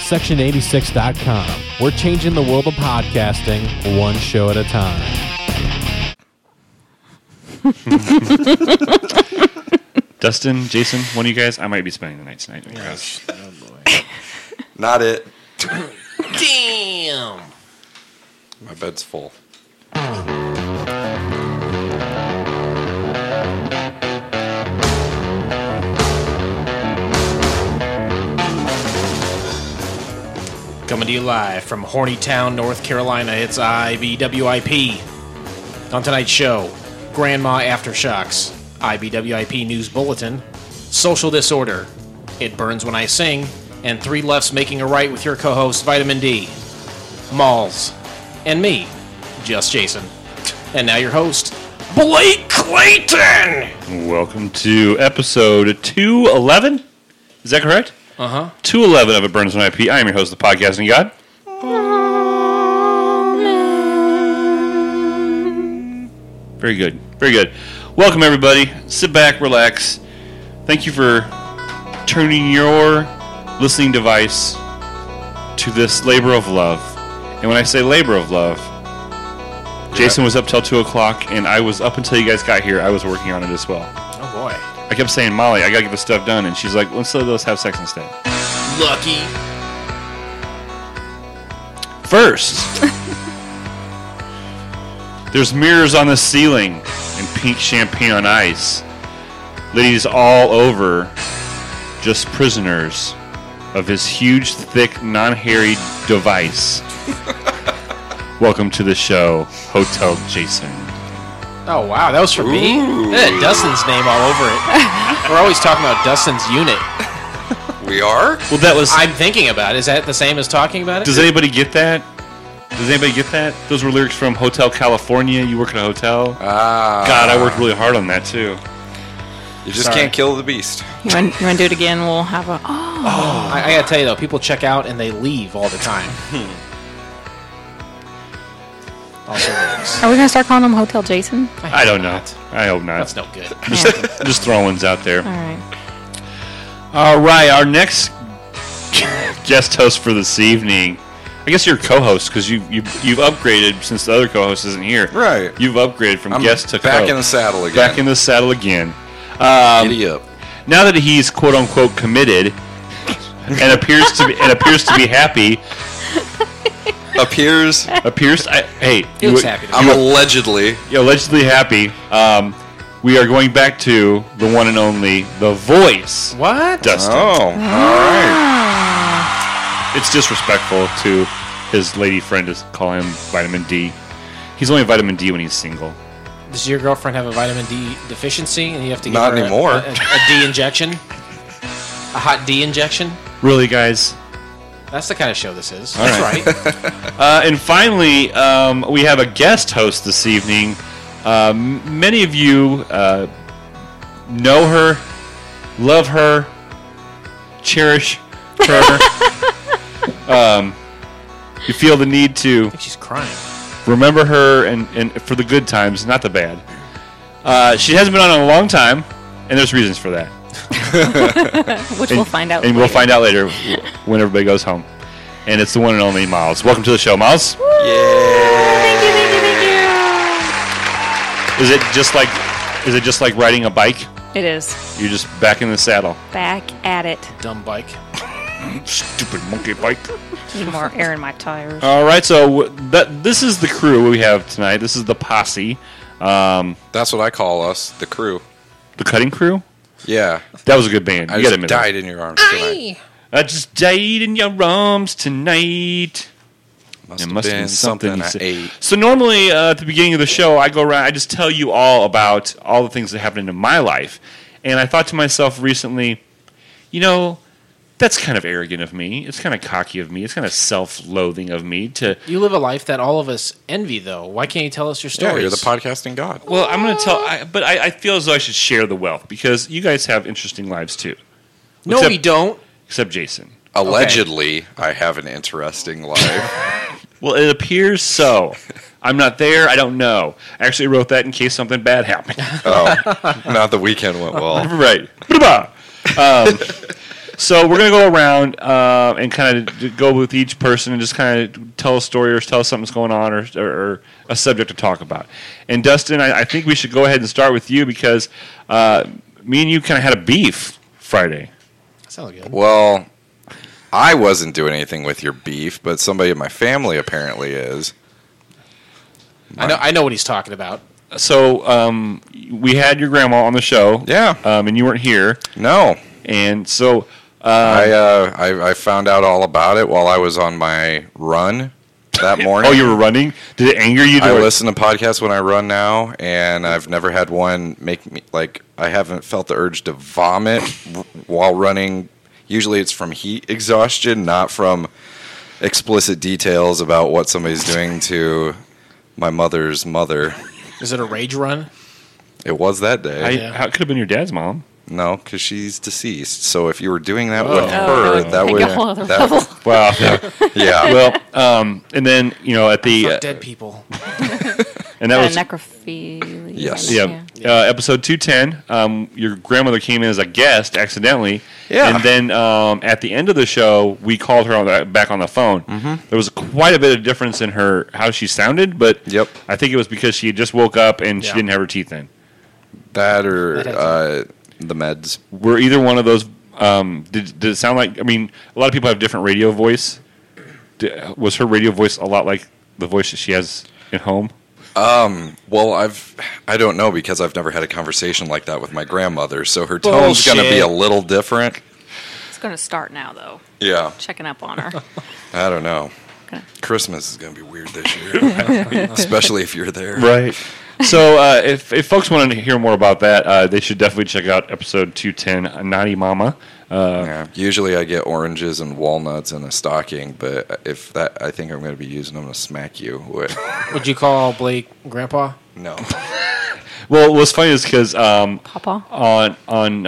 Section86.com. We're changing the world of podcasting one show at a time. Dustin, Jason, one of you guys, I might be spending the night tonight. Yes. Oh boy. Not it. Damn. My bed's full. Coming to you live from Hornytown, North Carolina, it's IBWIP. On tonight's show, Grandma Aftershocks, IBWIP News Bulletin, Social Disorder, It Burns When I Sing, and Three Lefts Making a Right with your co-host, Vitamin D, Malls, and me, Just Jason. And now your host, Blake Clayton! Welcome to episode 211. Is that correct? 211 of It Burns When IP. I am your host of the Podcasting God. Very good. Very good. Welcome, everybody. Sit back, relax. Thank you for turning your listening device to this labor of love. And when I say labor of love, Jason was up till 2 o'clock, and I was up until you guys got here. I was working on it as well. Oh boy. I kept saying, Molly, I gotta get this stuff done. And she's like, let's let us have sex instead. Lucky. First, there's mirrors on the ceiling and pink champagne on ice. Ladies all over, just prisoners of his huge, thick, non-hairy device. Welcome to the show, Hotel Jason. Oh, wow, that was for me? It had Dustin's name all over it. We're always talking about Dustin's unit. We are? Well, that was... I'm thinking about it. Is that the same as talking about it? Does anybody get that? Does anybody get that? Those were lyrics from Hotel California. You work at a hotel. God, I worked really hard on that, too. You just can't kill the beast. You want to do it again? We'll have a... I gotta tell you, though, people check out and they leave all the time. Also lyrics. Are we going to start calling him Hotel Jason? I don't know. I hope not. That's no good. Just throwing ones out there. All right. All right, our next guest host for this evening, I guess you're co-host because you've upgraded since the other co-host isn't here. Right. You've upgraded from guest to back co. in the saddle again. Back in the saddle again. Giddy up. Now that he's quote unquote committed and appears to be happy. Appears. He looks happy. I'm allegedly happy. We are going back to the one and only, the voice. What? Dustin. Oh, all right. It's disrespectful to his lady friend to call him Vitamin D. He's only Vitamin D when he's single. Does your girlfriend have a vitamin D deficiency and you have to give Not her anymore. A D injection? A hot D injection? Really, guys? That's the kind of show this is. All That's right. And finally, we have a guest host this evening. Many of you know her, love her, cherish her. You feel the need to I think she's crying. remember her and for the good times, not the bad. She hasn't been on in a long time, and there's reasons for that. Which we'll find out And later. we'll find out later when everybody goes home. And it's the one and only Miles. Welcome to the show, Miles. Thank you. Is it just like riding a bike? It is. You're just back in the saddle. Back at it. Dumb bike. Stupid monkey bike. Need more air in my tires. All right, so this is the crew we have tonight. This is the posse. That's what I call us, the crew. The Cutting Crew? Yeah. That was a good band. I You gotta just admit died in your arms tonight. I just died in your arms tonight. Must It have must have been been something something you I said. ate. So normally at the beginning of the show, I go around, I just tell you all about all the things that happened in my life. And I thought to myself recently, that's kind of arrogant of me. It's kind of cocky of me. It's kind of self-loathing of me to... You live a life that all of us envy, though. Why can't you tell us your stories? Yeah, you're the podcasting god. Well, I'm going to tell... But I feel as though I should share the wealth because you guys have interesting lives too. No, we don't. Except Jason. Allegedly, I have an interesting life. Well, it appears so. I'm not there. I don't know. I actually wrote that in case something bad happened. Oh, not the weekend went well. Right. So we're gonna go around and kind of go with each person and just kind of tell a story or tell us something's going on or a subject to talk about. And Dustin, I think we should go ahead and start with you because me and you kind of had a beef Friday. Sounds good. Well, I wasn't doing anything with your beef, but somebody in my family apparently is. I know what he's talking about. So we had your grandma on the show. Yeah. And you weren't here. No. And so I found out all about it while I was on my run that morning. Oh, you were running? Did it anger you? I listen to podcasts when I run now, and I've never had one make me, like, I haven't felt the urge to vomit while running. Usually it's from heat exhaustion, not from explicit details about what somebody's doing to my mother's mother. Is it a rage run? It was that day. How it could have been your dad's mom? No, because she's deceased. So if you were doing that Oh. with her, that Like would... a whole other level. Well, Yeah. well, and then at the Fuck dead people. and that was necrophilia. Yes. yeah, episode 210. Your grandmother came in as a guest accidentally. Yeah. And then at the end of the show, we called her back on the phone. Mm-hmm. There was quite a bit of difference in her how she sounded, but Yep. I think it was because she had just woke up and she Yeah. didn't have her teeth in. That or That the meds. Were either one of those? Did it sound like? I mean, a lot of people have different radio voice. Was her radio voice a lot like the voice that she has at home? Well, I don't know because I've never had a conversation like that with my grandmother, so her tone's going to be a little different. It's going to start now, though. Yeah, Checking up on her. I don't know. Okay. Christmas is going to be weird this year, especially if you're there. Right. So if folks want to hear more about that, they should definitely check out episode 210, Naughty Mama. Yeah. Usually I get oranges and walnuts in a stocking, but if that, I think I'm going to be using them to smack you. Would you call Blake Grandpa? No. Well, what's funny is because Papa.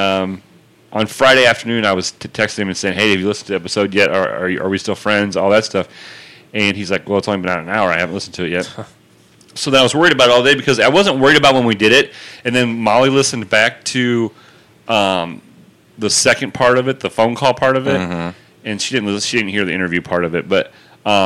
on Friday afternoon, I was texting him and saying, "Hey, have you listened to the episode yet? Are we still friends? All that stuff." And he's like, "Well, it's only been out an hour. I haven't listened to it yet." So then I was worried about it all day because I wasn't worried about when we did it. And then Molly listened back to the second part of it, the phone call part of it, and she didn't hear the interview part of it. But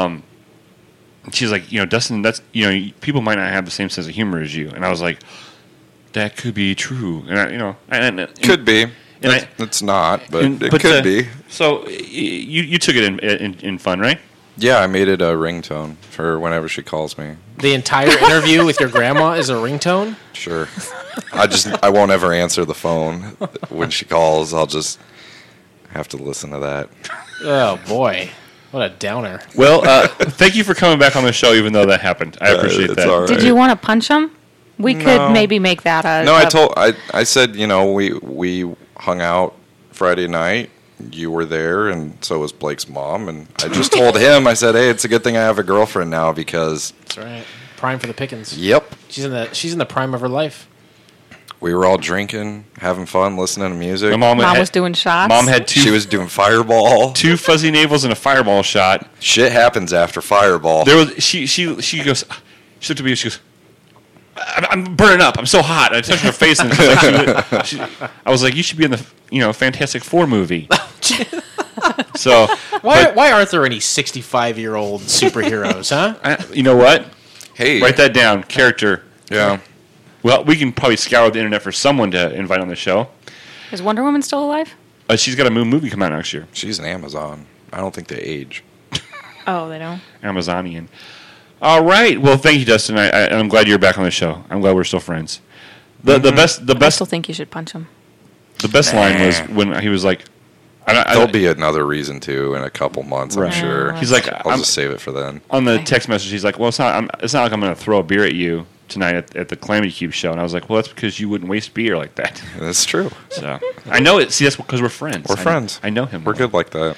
she's like, Dustin, that's people might not have the same sense of humor as you. And I was like, that could be true. And Could be. And It's not, but it but could be. So you took it in fun, right? Yeah, I made it a ringtone for whenever she calls me. The entire interview with your grandma is a ringtone? Sure. I won't ever answer the phone when she calls. I'll just have to listen to that. Oh, boy. What a downer. Well, thank you for coming back on the show, even though that happened. I appreciate it's that. all right. Did you want to punch him? We No. could maybe make that a... No, I said, we hung out Friday night. You were there, and so was Blake's mom. And I just told him, I said, hey, it's a good thing I have a girlfriend now because... That's right. Prime for the pickings. Yep. She's in the prime of her life. We were all drinking, having fun, listening to music. My mom was doing shots? Mom had She was doing Fireball. two fuzzy navels and a fireball shot. Shit happens after Fireball. There was she goes. She looked at me and she goes, I'm burning up. I'm so hot. I touched her face and I was like, you should be in the Fantastic Four movie. So Why aren't there any 65-year-old superheroes, huh? you know what? Hey. Write that down. Character. Yeah. Well, we can probably scour the internet for someone to invite on the show. Is Wonder Woman still alive? She's got a movie come out next year. She's an Amazon. I don't think they age. Oh, they don't? Amazonian. All right. Well, thank you, Dustin. I'm glad you're back on the show. I'm glad we're still friends. The I best still think you should punch him. the best line was when he was like, There'll be another reason to in a couple months, Right. I'm sure. He's like, I'll just save it for then. on the Okay. text message, he's like, well, it's not like I'm going to throw a beer at you tonight at the Calamity Cube show. And I was like, well, that's because you wouldn't waste beer like that. That's true. So I know it. See, that's because we're friends. We're friends. I know him. We're well. good like that.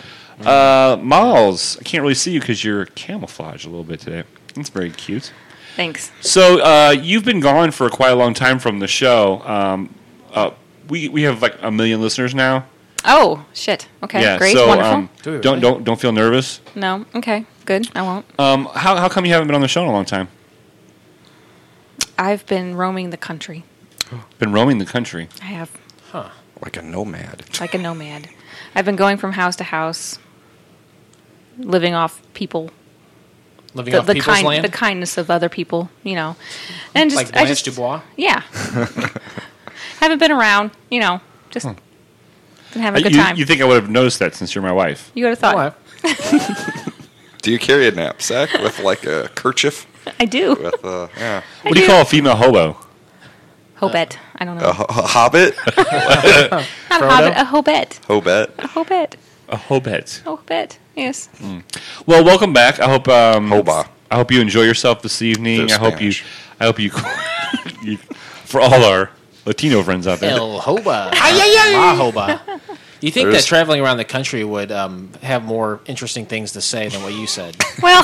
Miles, I can't really see you because you're camouflaged a little bit today. That's very cute. Thanks. So you've been gone for quite a long time from the show. We have like 1 million listeners now. Oh, shit. Okay, Yeah. great, So wonderful. Do we really? don't feel nervous. No, okay, good. I won't. How come you haven't been on the show in a long time? I've been roaming the country. Been roaming the country. I have, Like a nomad. like a nomad. I've been going from house to house, living off people, Living off people's land? the kindness of other people, and just Like Blanche Dubois? yeah. Haven't been around, just been having a good time. You think I would have noticed that since you're my wife? You would have thought. What? Do you carry a knapsack with like a kerchief? I do. With yeah, What do you call a female hobo? Hobet. I don't know. a hobbit, Not a hobbit. A hobet. hobet. A hobet. A hobet. Hobet. Yes. Well, welcome back. I hope Hoba. I hope you enjoy yourself this evening. They're I hope you for all our Latino friends out there. El Hoba. La Hoba. You think There's- that traveling around the country would have more interesting things to say than what you said? Well,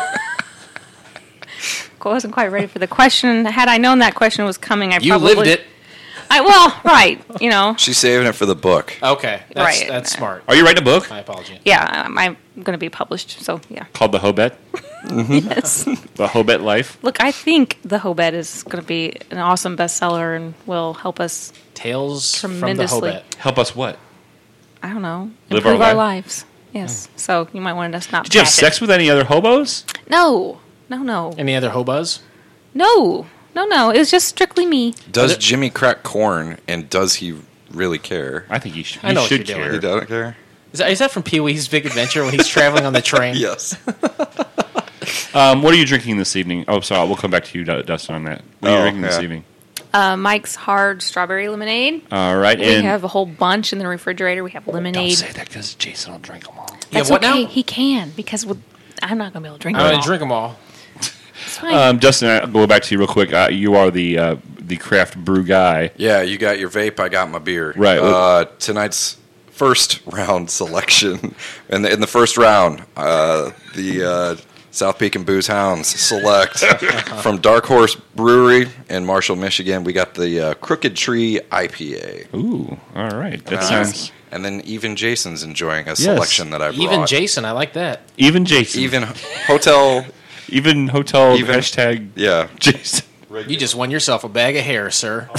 I wasn't quite ready for the question. Had I known that question was coming, I You probably lived it. Right. She's saving it for the book. Okay. Right. That's smart. Are you writing a book My apology. Yeah, I'm going to be published. So yeah. called The Hobet? Yes. The Hobet Life? Look, I think the Hobet is going to be an awesome bestseller and will help us. Tales from the Tremendously. Hobet. Help us what? I don't know, Live our improve our life? lives. Yes. So you might want to not. Did you have patch it. sex with any other hobos? No. Any other hobos? No. It was just strictly me. Does Jimmy crack corn, and does he really care? I think he should. I know what should you're care. doing. He doesn't care. Is that from Pee-wee's Big Adventure when he's traveling on the train? Yes. What are you drinking this evening? Oh, sorry. We'll come back to you, Dustin, on that. What are you Oh, drinking this yeah. evening? Mike's hard strawberry lemonade. All right. We And have a whole bunch in the refrigerator. We have don't lemonade. say that because Jason will drink them all. Yeah, That's what okay. now? He can because I'm not going to be able to drink I'm them going all. to drink them all. It's fine. Dustin, I'll go back to you real quick. You are the craft brew guy. Yeah, you got your vape. I got my beer. Right. Tonight's first round selection, in the first round, the South Peak and Booze Hounds select from Dark Horse Brewery in Marshall, Michigan. We got the Crooked Tree IPA. Ooh, all right. That sounds... And then even Jason's enjoying a selection that I brought. Even Jason, I like that. Even Jason. Even hotel. Even hotel Even- hashtag Yeah. Jason. You just won yourself a bag of hair, sir.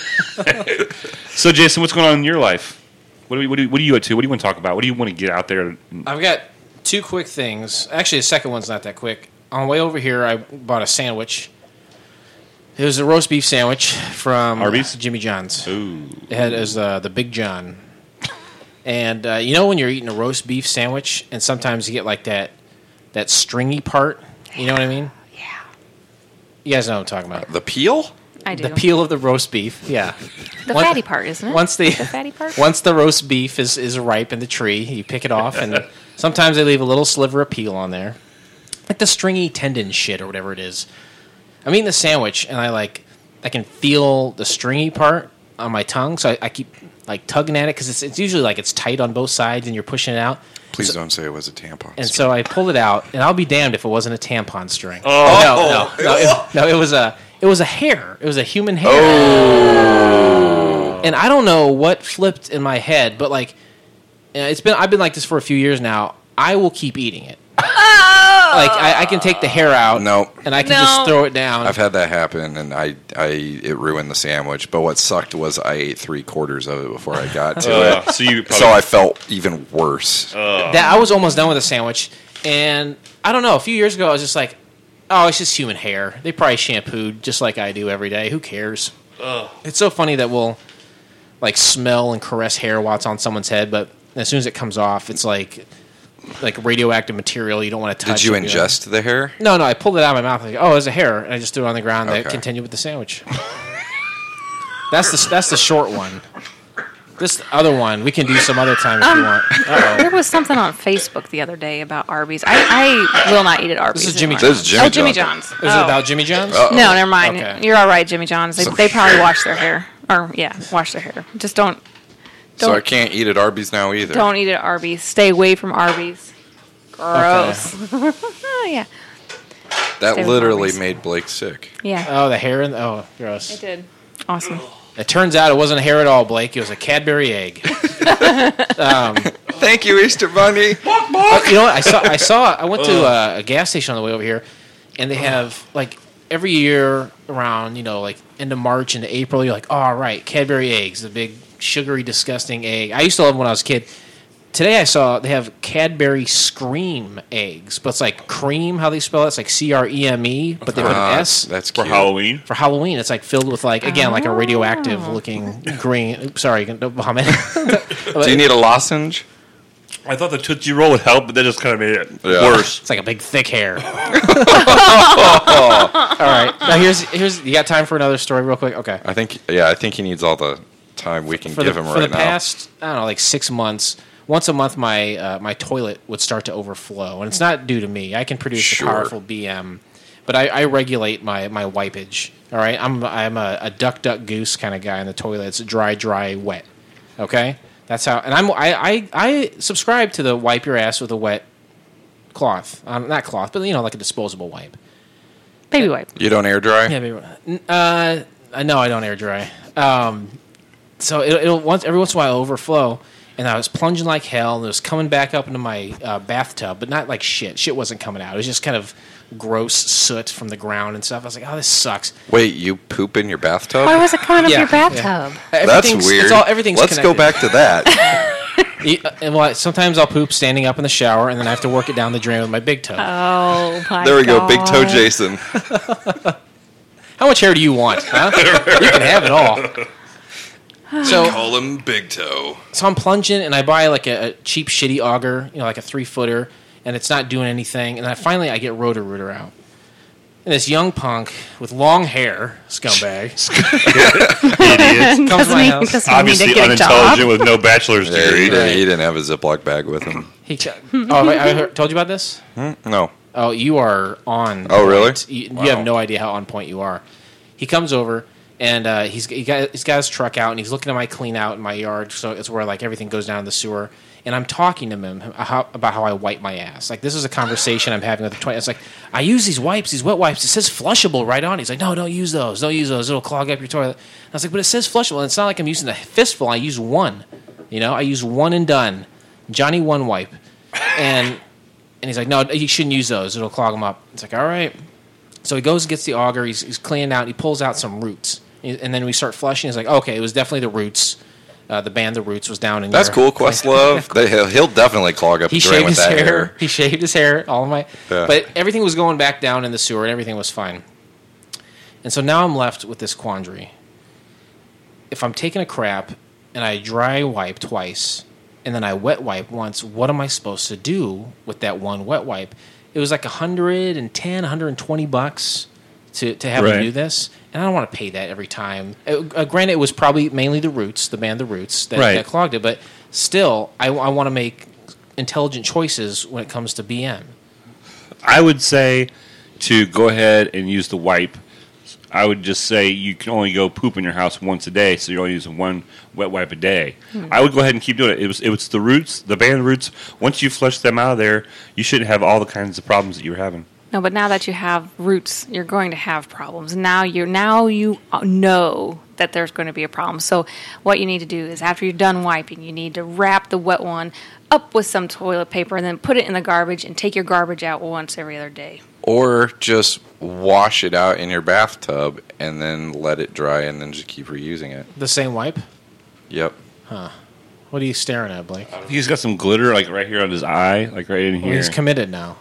So, Jason, what's going on in your life? What are you up to? What do you want to talk about? What do you want to get out there? I've got two quick things. Actually, the second one's not that quick. On the way over here, I bought a sandwich. It was a roast beef sandwich from Arby's? Jimmy John's. Ooh. It was the Big John. And you know when you're eating a roast beef sandwich, and sometimes you get like that stringy part? You know what I mean? Yeah. You guys know what I'm talking about. The peel? I do. The peel of the roast beef, yeah. The Once- fatty part, isn't it? Once the fatty part? once the roast beef is ripe in the tree, you pick it off, and sometimes they leave a little sliver of peel on there, like the stringy tendon shit or whatever it is. I'm eating the sandwich, and I can feel the stringy part on my tongue, so I keep like tugging at it because it's usually like it's tight on both sides, and you're pushing it out. Please don't say it was a tampon. And so I pulled it out, and I'll be damned if it wasn't a tampon string. Oh no! It was a hair. It was a human hair. Oh. And I don't know what flipped in my head, but like, I've been like this for a few years now. I will keep eating it. Like I can take the hair out, No. and I can just throw it down. I've had that happen, and it ruined the sandwich. But what sucked was I ate 3/4 of it before I got to it. So you probably... So I felt even worse. That I was almost done with the sandwich, and I don't know. A few years ago, I was just like, "Oh, it's just human hair. They probably shampooed just like I do every day. Who cares?" It's so funny that we'll like smell and caress hair while it's on someone's head, but as soon as it comes off, it's like radioactive material you don't want to touch. Did you You'll be like- ingest the hair? No, I pulled it out of my mouth. Like, oh, there's a hair, and I just threw it on the ground. And I Okay. continued with the sandwich. That's the short one. This other one we can do some other time if you want. Uh-oh. There was something on Facebook the other day about Arby's. I will not eat at Arby's. This is Jimmy anymore. This is Jimmy Oh, Jimmy John's. John's. Is it about Jimmy John's? No, never mind. Okay. You're all right, Jimmy John's. They probably wash their hair. Or, yeah, wash their hair. Just don't So I can't eat at Arby's now either. eat at Arby's. Stay away from Arby's. Gross. Oh, yeah. That Stay with literally Arby's. made Blake sick. Yeah. Oh, the hair and I gross. did. Awesome. It turns out it wasn't a hair at all, Blake. It was a Cadbury egg. Thank you, Easter Bunny. You know what? I went to a gas station on the way over here, and they have like every year around like end of March into April. You're like, oh, all right, Cadbury eggs, the big sugary, disgusting egg. I used to love them when I was a kid. today I saw they have Cadbury Scream eggs, but it's like cream, how they spell it. It's like CREME, but they put an S. That's For cute. Halloween. For Halloween, it's like filled with like, again, like a radioactive looking green. Oops, sorry, don't vomit. Do you need a lozenge? I thought the Tootsie Roll would help, but that just kind of made it Yeah. worse. It's like a big thick hair. All right, now here's. You got time for another story, real quick? Okay. I think he needs all the time we can For give the, him for right the now. past, I don't know, like 6 months, once a month, my toilet would start to overflow, and it's not due to me. I can produce Sure. a powerful BM, but I regulate my wipage. All right, I'm a duck goose kind of guy in the toilet. It's dry, wet. Okay, that's how. And I subscribe to the wipe your ass with a wet cloth, not cloth, but like a disposable wipe. Baby wipe. You don't air dry? Yeah, maybe. No, I don't air dry. So it'll every once in a while overflow, and I was plunging like hell, and it was coming back up into my bathtub, but not like shit. Shit wasn't coming out. It was just kind of gross soot from the ground and stuff. I was like, oh, this sucks. Wait, you poop in your bathtub? Why was it coming up Yeah, your bathtub? That's Everything's- weird. Everything's Let's go connected. back to that. Well, sometimes I'll poop standing up in the shower, and then I have to work it down the drain with my big toe. Oh, my There we go, Big Toe God. Jason. How much hair do you want? Huh? You can have it all. So Call him Big Toe. So I'm plunging, and I buy like a cheap, shitty auger, like a 3-footer, and it's not doing anything. And then finally, I get Roto-Rooter out. And this young punk with long hair, scumbag, Idiot. comes to my house. Doesn't mean Obviously to get a job. unintelligent with no bachelor's Yeah, degree. he didn't have a Ziploc bag with him. I told you about this? No. Oh, you are on. Oh, really? point. You Wow. have no idea how on point you are. He comes over, and he's got his truck out, and he's looking at my clean out in my yard. So it's where like everything goes down the sewer. And I'm talking to him about how I wipe my ass. Like, this is a conversation I'm having with the 20. It's like, I use these wipes, these wet wipes. It says flushable right on it. He's like, no, don't use those. Don't use those. It'll clog up your toilet. I was like, but it says flushable. And it's not like I'm using a fistful. I use one. I use one and done. Johnny one wipe. And he's like, no, you shouldn't use those. It'll clog them up. It's like, all right. So he goes and gets the auger. He's cleaning out. And he pulls out some roots. And then we start flushing. He's like, okay, it was definitely the Roots. The band The Roots was down in That's your- cool, Questlove. He'll definitely clog up He the drain shaved with his that hair. He shaved his hair. All of my, Yeah. but everything was going back down in the sewer, and everything was fine. And so now I'm left with this quandary. If I'm taking a crap and I dry wipe twice, and then I wet wipe once, what am I supposed to do with that one wet wipe? It was like $110, $120 to have Right. him do this, and I don't want to pay that every time. Granted, it was probably mainly the Roots, the band The Roots, that clogged it, but still, I want to make intelligent choices when it comes to BM. I would say to go ahead and use the wipe. I would just say you can only go poop in your house once a day, so you're only using one wet wipe a day. I would go ahead and keep doing it. It was the Roots, the band Roots. Once you flush them out of there, you shouldn't have all the kinds of problems that you were having. No, but now that you have Roots, you're going to have problems. Now you know that there's going to be a problem. So what you need to do is after you're done wiping, you need to wrap the wet one up with some toilet paper and then put it in the garbage and take your garbage out once every other day. Or just wash it out in your bathtub and then let it dry and then just keep reusing it. The same wipe? Yep. What are you staring at, Blake? He's got some glitter like right here on his eye, like right in Well, here. he's committed now.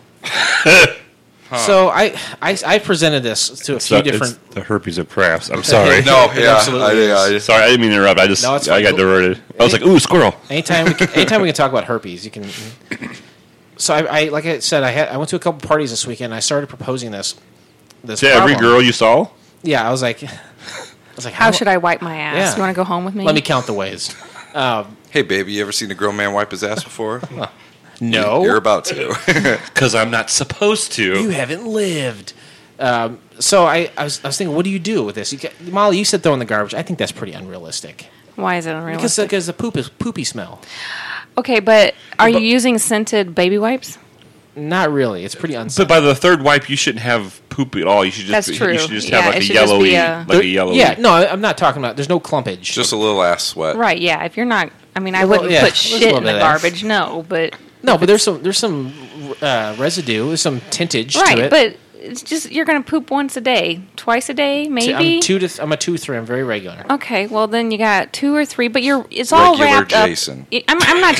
So I presented this to a few It's different. the herpes of crafts. I'm sorry. No, yeah. absolutely I is. just, Sorry, I didn't mean to interrupt. No, it's I fine. got diverted. I was like, ooh, squirrel. Anytime we can talk about herpes, you can. So I like I said, I went to a couple parties this weekend. And I started proposing this. To every problem. girl you saw? Yeah, I was like, How should I wipe my ass? Yeah. You want to go home with me? Let me count the ways. hey, baby, you ever seen a grown man wipe his ass before? No, You're about to. Because I'm not supposed to. you haven't lived. So I was thinking, what do you do with this? Molly, you said throw in the garbage. I think that's pretty unrealistic. Why is it unrealistic? Because the poopy smell. Okay, but are you using scented baby wipes? Not really. It's pretty But unsafe. by the third wipe, you shouldn't have poop at all. You should just That's true. You should just Yeah, have it like a should just be yellowy, Yeah, no, I'm not talking about. There's no clumpage. Just a little ass sweat. Right, yeah. If you're not, I mean, I Well, wouldn't yeah, put there's a shit little in bit the of that. garbage, no, but... No, but there's some residue, there's some tintage to Right, it. but it's just, you're going to poop once a day, twice a day, maybe? I'm a 2-3. I'm very regular. Okay, well then you got 2 or 3, but it's all Regular wrapped Jason. up. I'm not just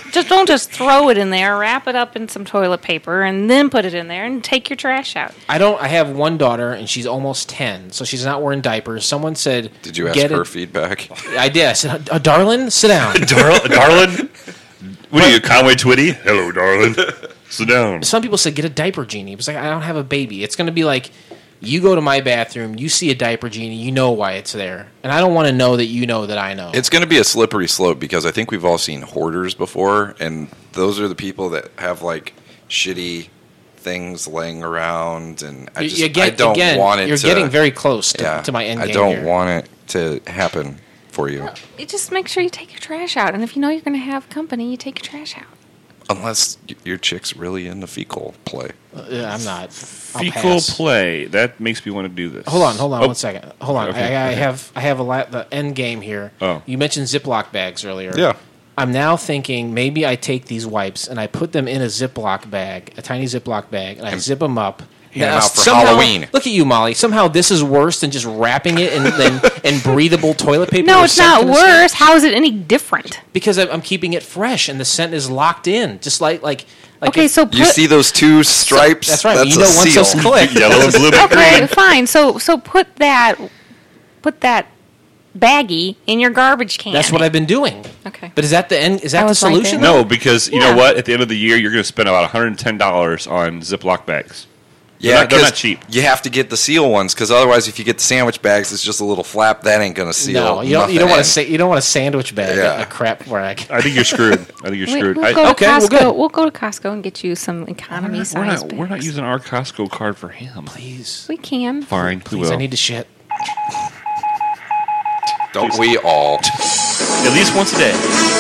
don't just throw it in there. Wrap it up in some toilet paper and then put it in there and take your trash out. I have one daughter and she's almost 10, so she's not wearing diapers. Someone said, Did you ask her feedback? I did. I said, darling, sit down. Darling? What are you, Conway Twitty? Hello, darling. Sit down. Some people said, get a diaper genie. It was like, I don't have a baby. It's going to be like, you go to my bathroom, you see a diaper genie, you know why it's there. And I don't want to know that you know that I know. It's going to be a slippery slope because I think we've all seen hoarders before, and those are the people that have, like, shitty things laying around, and I don't want it You're to... getting very close to my end game. I don't want it to happen for you. Well, you just make sure you take your trash out. And if you know you're going to have company, you take your trash out. Unless your chick's really into fecal play. I'm not. I'll Fecal pass. play. That makes me want to do this. Hold on 1 second. Hold on. Okay, I okay. have the end game here. Oh. You mentioned Ziploc bags earlier. Yeah. I'm now thinking maybe I take these wipes and I put them in a Ziploc bag, a tiny Ziploc bag, and I zip them up. Hand them out for somehow- Halloween. Look at you, Molly. Somehow this is worse than just wrapping it in breathable toilet paper. No, or it's not scent in the scent. worse. How is it any different? Because I'm keeping it fresh and the scent is locked in, just like Okay, if- so put, You see those two stripes? that's right. That's you know a once seal. those click, Yellow and blue. okay, fine. So put that baggie in your garbage can. that's what I've been doing. Okay. But is that the end? Is that the was right solution? there. No, because you Yeah. know what? At the end of the year, you're going to spend about $110 on Ziploc bags. Yeah, they're not 'cause cheap. You have to get the seal ones because otherwise, if you get the sandwich bags, it's just a little flap. That ain't gonna seal. No, you don't nothing want in. to say you don't want a sandwich bag, Yeah. a crap bag. I think you're screwed. I think you're screwed. We'll go to okay, well, Costco. good. We'll go to Costco and get you some economy size bags. We're not using our Costco card for him. Please, We can. Fine, we please, will. I need to shit. Don't we all? At least once a day.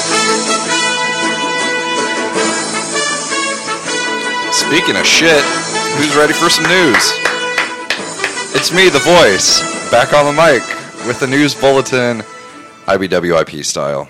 Speaking of shit, who's ready for some news? It's me, the voice, back on the mic with the news bulletin, IBWIP style.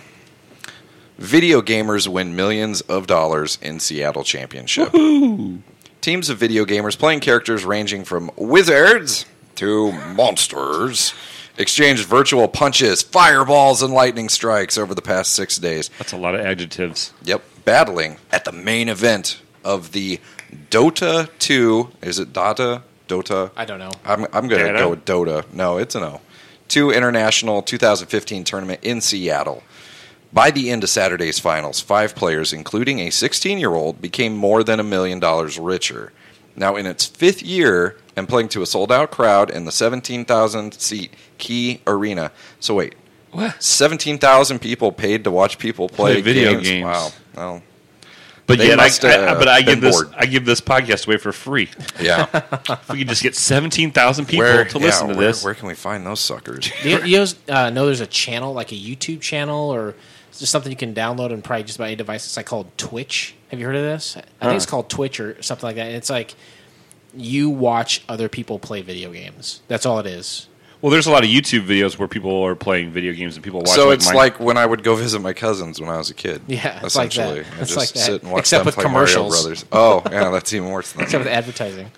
Video gamers win millions of dollars in Seattle Championship. Woohoo! Teams of video gamers playing characters ranging from wizards to monsters exchanged virtual punches, fireballs, and lightning strikes over the past 6 days. That's a lot of adjectives. Yep, battling at the main event of the Dota 2. Is it Dota? Dota? I don't know. I'm going to Data? go with Dota. No, it's an O. 2 International 2015 tournament in Seattle. By the end of Saturday's finals, 5 players, including a 16-year-old, became more than $1 million richer. Now, in its 5th year and playing to a sold-out crowd in the 17,000-seat Key Arena. So wait, What? 17,000 people paid to watch people play video games. Wow. Well, But They yet, must, I give been this bored. I give this podcast away for free. yeah. If we could just get 17,000 people to listen to this. Where can we find those suckers? Do you know there's a channel, like a YouTube channel, or it's just something you can download on probably just about any device? It's like called Twitch. Have you heard of this? I think it's called Twitch or something like that. And it's like you watch other people play video games. That's all it is. Well, there's a lot of YouTube videos where people are playing video games and people watch. So it's mine. like when I would go visit my cousins when I was a kid. Yeah, it's like that. essentially. And It's just like that. sit and watch Except them with play commercials. Mario Brothers. Oh, yeah, that's even worse than Except that. with advertising.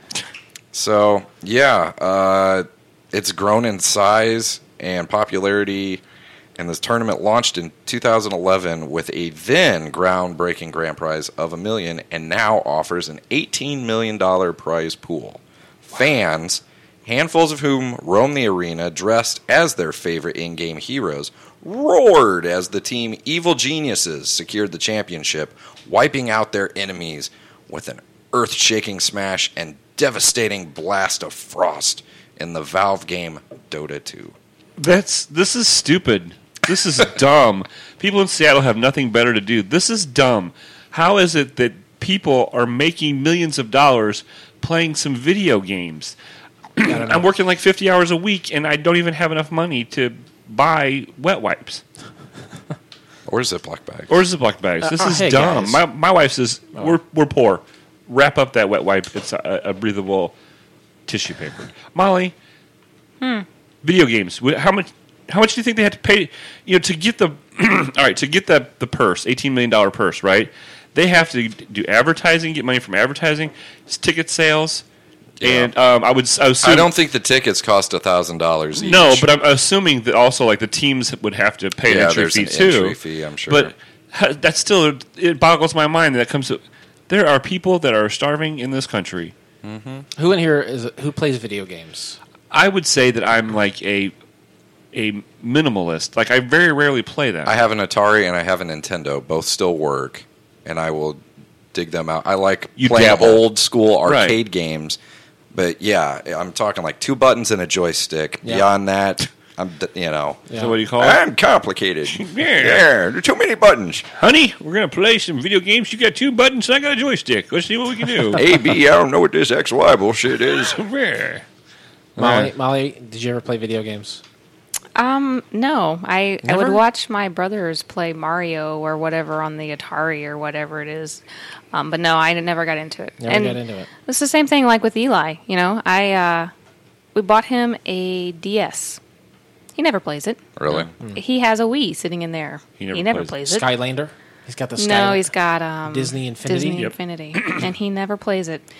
So, yeah, it's grown in size and popularity, and this tournament launched in 2011 with a then groundbreaking grand prize of $1 million and now offers an $18 million prize pool. Fans, handfuls of whom roam the arena dressed as their favorite in-game heroes, roared as the team Evil Geniuses secured the championship, wiping out their enemies with an earth-shaking smash and devastating blast of frost in the Valve game Dota 2. This is stupid. This is dumb. People in Seattle have nothing better to do. This is dumb. How is it that people are making millions of dollars playing some video games? I'm working like 50 hours a week, and I don't even have enough money to buy wet wipes Or Ziploc bags. or Ziploc bags. This is Hey, dumb. guys. My wife says, we're poor. Wrap up that wet wipe. It's a breathable tissue paper. Molly, video games. How much do you think they had to pay? To get the all right, to get the purse, $18 million purse, right? They have to do advertising, get money from advertising, ticket sales, and I assume I don't think the tickets cost $1,000 each. no, but I'm assuming that also like the teams would have to pay an entry there's fee an too. entry fee, I'm sure. But That's still, it boggles my mind that comes to, there are people that are starving in this country. Who in here who plays video games? I would say that I'm like a minimalist. Like, I very rarely play them. I have an Atari and I have a Nintendo. Both still work, and I will dig them out. I like playing dabble. old school arcade Right. games, but yeah, I'm talking like 2 buttons and a joystick. Yeah. Beyond that, Yeah. So what do you call it? I'm complicated. Yeah. There are too many buttons. Honey, we're going to play some video games. You got 2 buttons and I got a joystick. Let's see what we can do. A, B, I don't know what this X, Y bullshit is. Yeah. Molly, did you ever play video games? No, I Never? would watch my brothers play Mario or whatever on the Atari or whatever it is. But no, I never got into it. Never got into it. It's the same thing like with Eli. You know, we bought him a DS. He never plays it. Really? He has a Wii sitting in there. He He never never plays plays it. Skylander? He's got the Sky. No, he's got Disney Infinity? Disney Yep. Infinity, and he never plays it.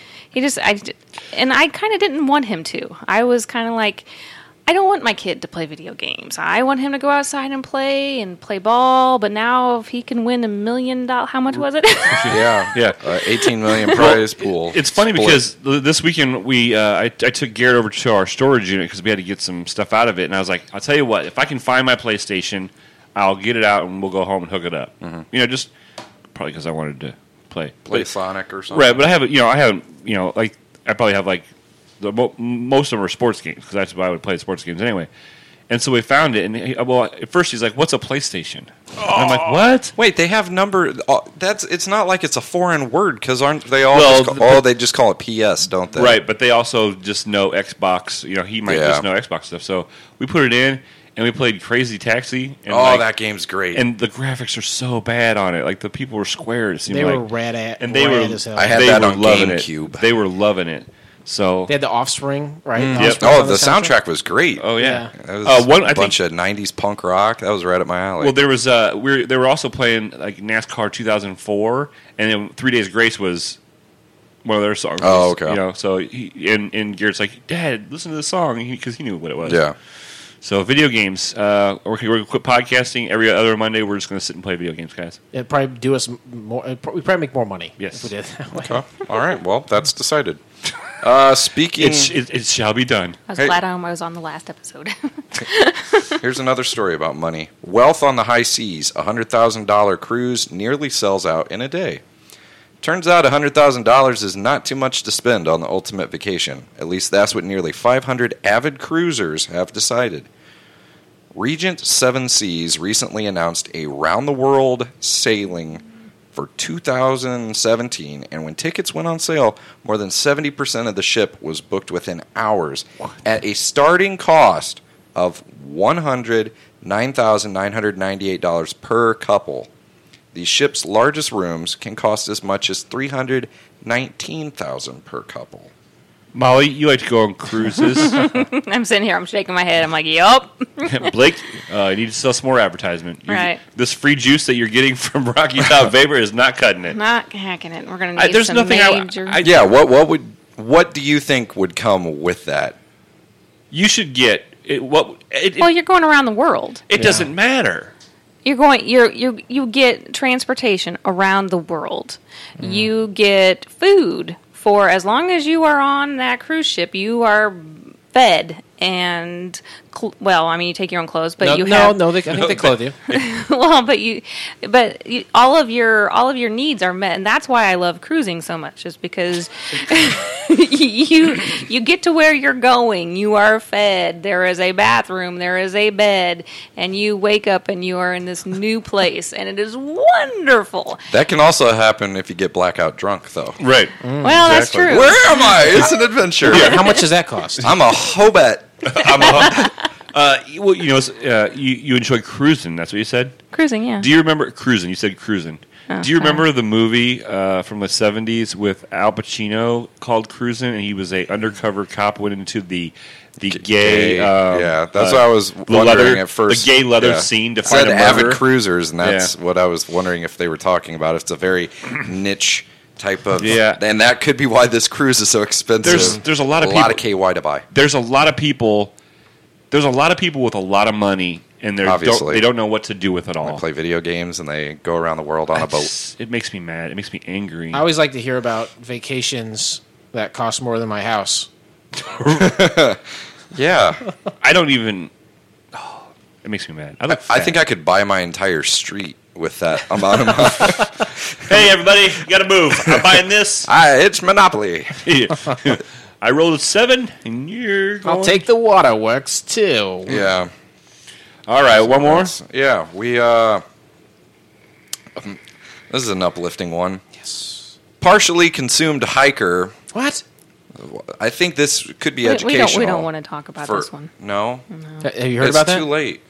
And I kind of didn't want him to. I was kind of like, I don't want my kid to play video games. I want him to go outside and play ball. But now, if he can win $1 million, how much was it? Yeah. Yeah. 18 million prize pool. It's funny Split. because this weekend I took Garrett over to our storage unit because we had to get some stuff out of it, and I was like, I'll tell you what, if I can find my PlayStation, I'll get it out and we'll go home and hook it up. You know, just probably because I wanted to play Sonic or something. right. But I haven't like I probably have like most of them are sports games because that's why I would play sports games anyway. And so we found it, and at first he's like, "What's a PlayStation?" And I'm like, "What?" Wait, they have number. It's not like it's a foreign word because aren't they all? Well, they just call it PS, don't they? Right, but they also just know Xbox. You know, he might just know Xbox stuff. So we put it in, and we played Crazy Taxi. And That game's great. And the graphics are so bad on it. Like, the people were square. It seemed They like. were rad and they were. as hell. I had they that were on loving GameCube. It. They were loving it. So. They had the Offspring, right? Yep. Offspring on the soundtrack was great. Oh yeah. That was I a bunch of '90s punk rock. That was right up my alley. Well, there was they were also playing like NASCAR 2004, and then 3 Days Grace was one of their songs. Oh, okay. You know, so and Garrett's like, "Dad, listen to the song," because he knew what it was. Yeah. So video games. We're going to quit podcasting every other Monday. We're just going to sit and play video games, guys. It'd probably do us more. We probably make more money. Yes. If we did. That way. Okay. All right. Well, that's decided. Speaking. It shall be done. I was Hey. glad I was on the last episode. Here's another story about money. Wealth on the high seas. $100,000 cruise nearly sells out in a day. Turns out $100,000 is not too much to spend on the ultimate vacation. At least that's what nearly 500 avid cruisers have decided. Regent Seven Seas recently announced a round-the-world sailing for 2017, and when tickets went on sale, more than 70% of the ship was booked within hours at a starting cost of $109,998 per couple. The ship's largest rooms can cost as much as $319,000 per couple. Molly, you like to go on cruises. I'm sitting here, I'm shaking my head. I'm like, yup. Blake, you need to sell some more advertisement. Right. This free juice that you're getting from Rocky Top Vapor is not cutting it. Not hacking it. We're going to need There's some nothing major... Yeah, what do you think would come with that? You should get it. well, you're going around the world. It doesn't matter. You get transportation around the world. You get food for as long as you are on that cruise ship. You are fed and you take your own clothes, but I think they clothe you. well, but all of your needs are met, and that's why I love cruising so much. Is because you get to where you're going. You are fed. There is a bathroom. There is a bed, and you wake up and you are in this new place, and it is wonderful. That can also happen if you get blackout drunk, though. Right. Well, that's true. Where am I? It's an adventure. How much does that cost? I'm a hobet. You enjoy cruising. That's what you said. Cruising, yeah. Do you remember cruising? You said cruising. Do you remember the movie from the 70s with Al Pacino called Cruising, and he was a undercover cop, went into the gay. That's what I was wondering at first. The gay leather scene to find said a murderer. avid cruisers, and that's what I was wondering if they were talking about. It's a very niche type of, and that could be why this cruise is so expensive. There's a lot of KY to buy. There's a lot of people with a lot of money, and Obviously. they don't know what to do with it all. They play video games and they go around the world on a boat. It makes me mad. It makes me angry. I always like to hear about vacations that cost more than my house. Yeah. I don't even. Oh, it makes me mad. I think I could buy my entire street with that amount of money. Hey, everybody, you got to move. I'm buying this. It's Monopoly. I rolled a 7, and you're going. I'll take the waterworks too. Yeah. All right, one more. Yeah, we this is an uplifting one. Yes. Partially consumed hiker. What? I think this could be educational. We don't want to talk about this one. No? Have you heard It's about that? too late.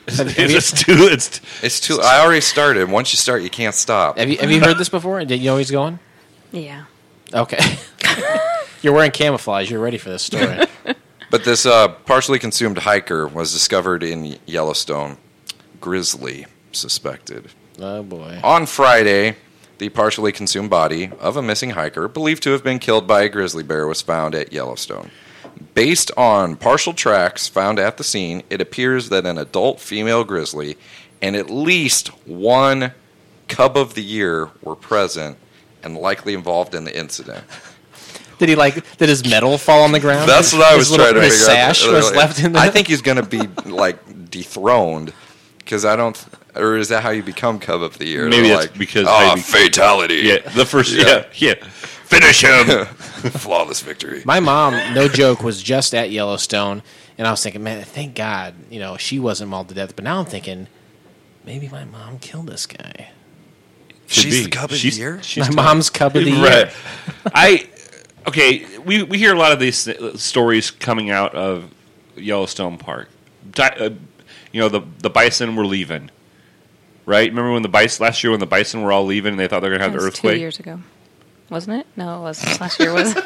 It's It's too. I already started. Once you start, you can't stop. Have you heard this before? Did you know he's going? Yeah. Okay. You're wearing camouflage. You're ready for this story. But this partially consumed hiker was discovered in Yellowstone. Grizzly suspected. Oh boy. On Friday, the partially consumed body of a missing hiker, believed to have been killed by a grizzly bear, was found at Yellowstone. Based on partial tracks found at the scene, it appears that an adult female grizzly and at least one cub of the year were present and likely involved in the incident. Did his medal fall on the ground? That's what I was trying to figure his out. sash was left in there? I think he's going to be dethroned because I don't. Or is that how you become cub of the year? Maybe They're that's because fatality. Yeah, the first. Yeah. Finish him. Flawless victory. My mom, no joke, was just at Yellowstone, and I was thinking, man, thank God, she wasn't mauled to death. But now I'm thinking, maybe my mom killed this guy. She's the cub of the year. My mom's cub of the year. Right. Okay, we hear a lot of these stories coming out of Yellowstone Park. The bison were leaving. Right? Remember when last year when the bison were all leaving and they thought they were going to have the earthquake? 2 years ago. Wasn't it? No, it wasn't. Last year was.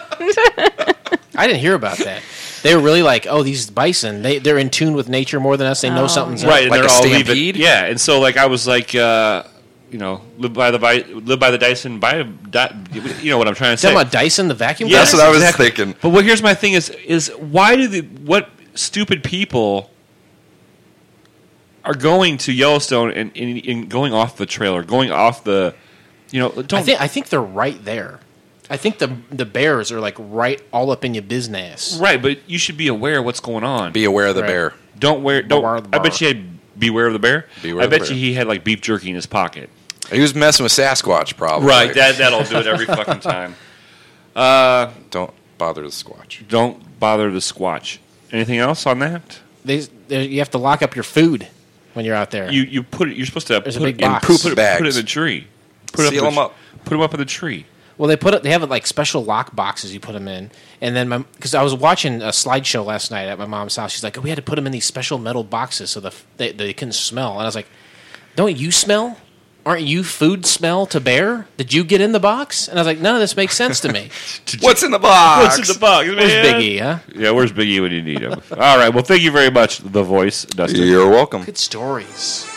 I didn't hear about that. They were really like, oh, these bison, they're in tune with nature more than us. They know something's up. Right, and Like they're a all stampede? leaving. Yeah, and so I was like, live by the Dyson, you know what I'm trying to say. Talking about Dyson, the vacuum Yes, That's cleaner? what I was thinking. But here's my thing is why do what stupid people are going to Yellowstone and going off the trail or going off the, don't. I think they're right there. I think the bears are like right all up in your business. Right, but you should be aware of what's going on. Be aware of the Right. bear. Beware of the I bet bear. you had beware of the bear. Beware I of the bet bear. you he had like beef jerky in his pocket. He was messing with Sasquatch, probably. Right, that'll do it every fucking time. Don't bother the Squatch. Don't bother the Squatch. Anything else on that? You have to lock up your food when you're out there. You put it. You're supposed to There's a put big it in box. put it Bags. in the tree. Seal them up. Put them up in the tree. Well, they have like special lock boxes you put them in, and then because I was watching a slideshow last night at my mom's house, she's like, we had to put them in these special metal boxes so they couldn't smell. And I was like, don't you smell? Aren't you food smell to bear? Did you get in the box? And I was like, none of this makes sense to me. What's in the box? What's in the box? Where's man? Biggie, huh? Yeah, where's Biggie when you need him? All right. Well, thank you very much, The Voice, Dustin. You're welcome. Good stories.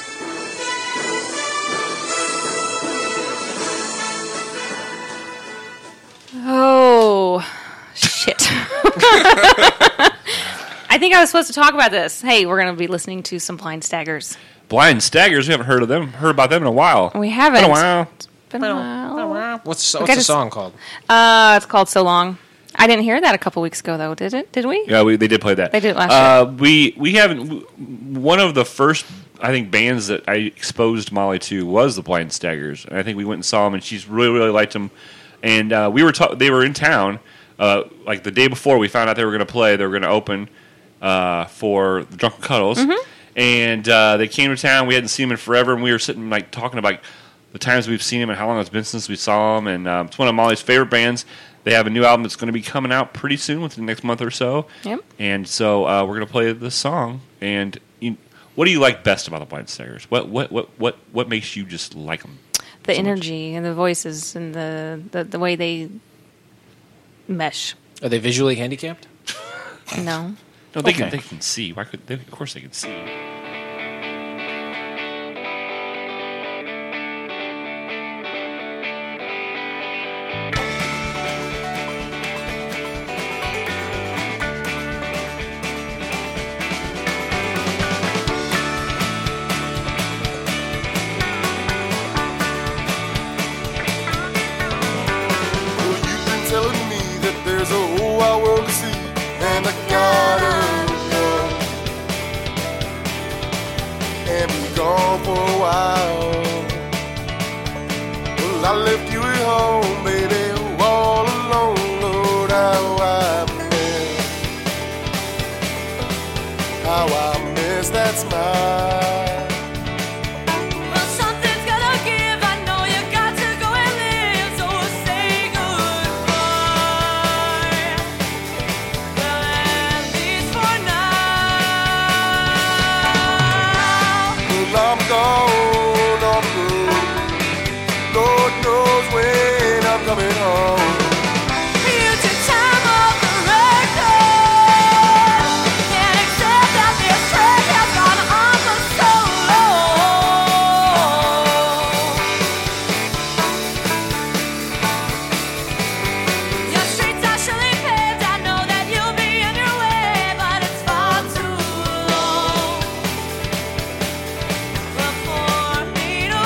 Oh, shit. I think I was supposed to talk about this. Hey, we're going to be listening to some Blind Staggers. Blind Staggers. We haven't heard about them in a while. We haven't. Been a while. Been a while. What's gotta the song called? It's called So Long. I didn't hear that a couple weeks ago, though, did we? Yeah, they did play that. They did last year. We haven't. One of the first, I think, bands that I exposed Molly to was the Blind Staggers, and I think we went and saw them, and she's really, really liked them. And they were in town. Like the day before, we found out they were going to play. They were going to open for the Drunken Cuddles, and they came to town. We hadn't seen them in forever, and we were sitting like talking about the times we've seen them and how long it's been since we saw them. And it's one of Molly's favorite bands. They have a new album that's going to be coming out pretty soon, within the next month or so. Yep. And so we're going to play this song. And what do you like best about the Blind Staggers? What makes you just like them? The energy and the voices and the way they mesh. Are they visually handicapped? No. No, they Okay. can see. Why could they? Of course, they can see. I'm coming home. You took time off the record. Can't accept that this track has gone on for so long. Your streets are surely paved. I know that you'll be on your way, but it's far too long for me to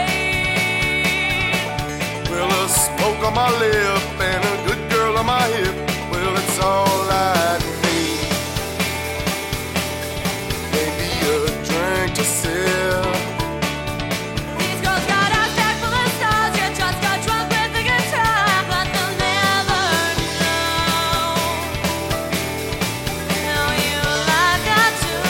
wait. Well, a smoke on my lip and a good girl on my hip. Well, it's all I need. Maybe a drink to sip. These girls got a sack full of stars. You just got drunk with the guitar, but they'll never know how you like that too.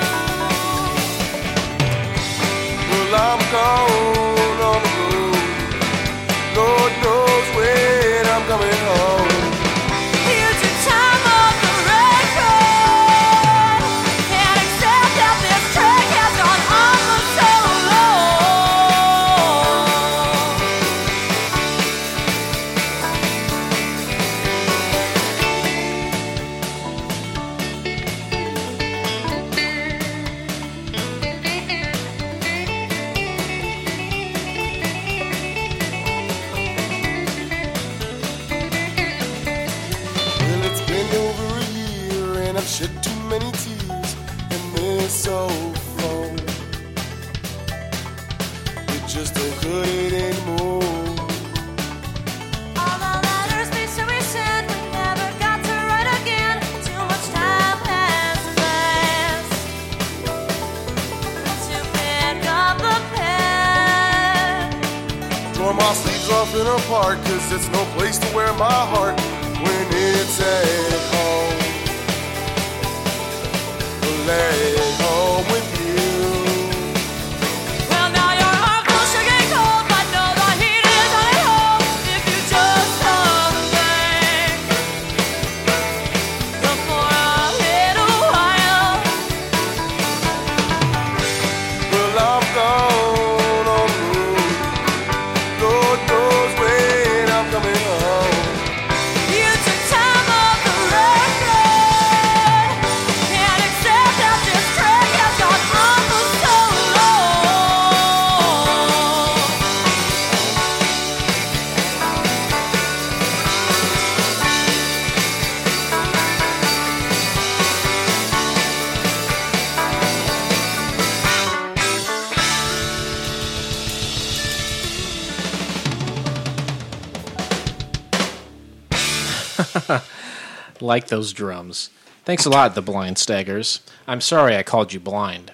Well, I'm gone on the road. Lord knows when I'm coming home. You took time off the record. Can't accept that this track has gone on for so long. Well, it's been over a year and I've shed too many tears and they're so long. It just don't cut it anymore. All the letters we said we sent, we never got to write again. Too much time has passed to pick up the pen. Tore my sleeves off in a park, cause it's no place to wear my heart when it's at home. At home with you. Well, now your heart feels sugar cold, but know the heat is on at home. If you just come back for a little while. Well, I'm gone on the road. Lord knows when I'm coming home. You took time off the record. Can't accept that this track has gone on for so Like those drums. Thanks a lot, the Blind Staggers. I'm sorry I called you blind.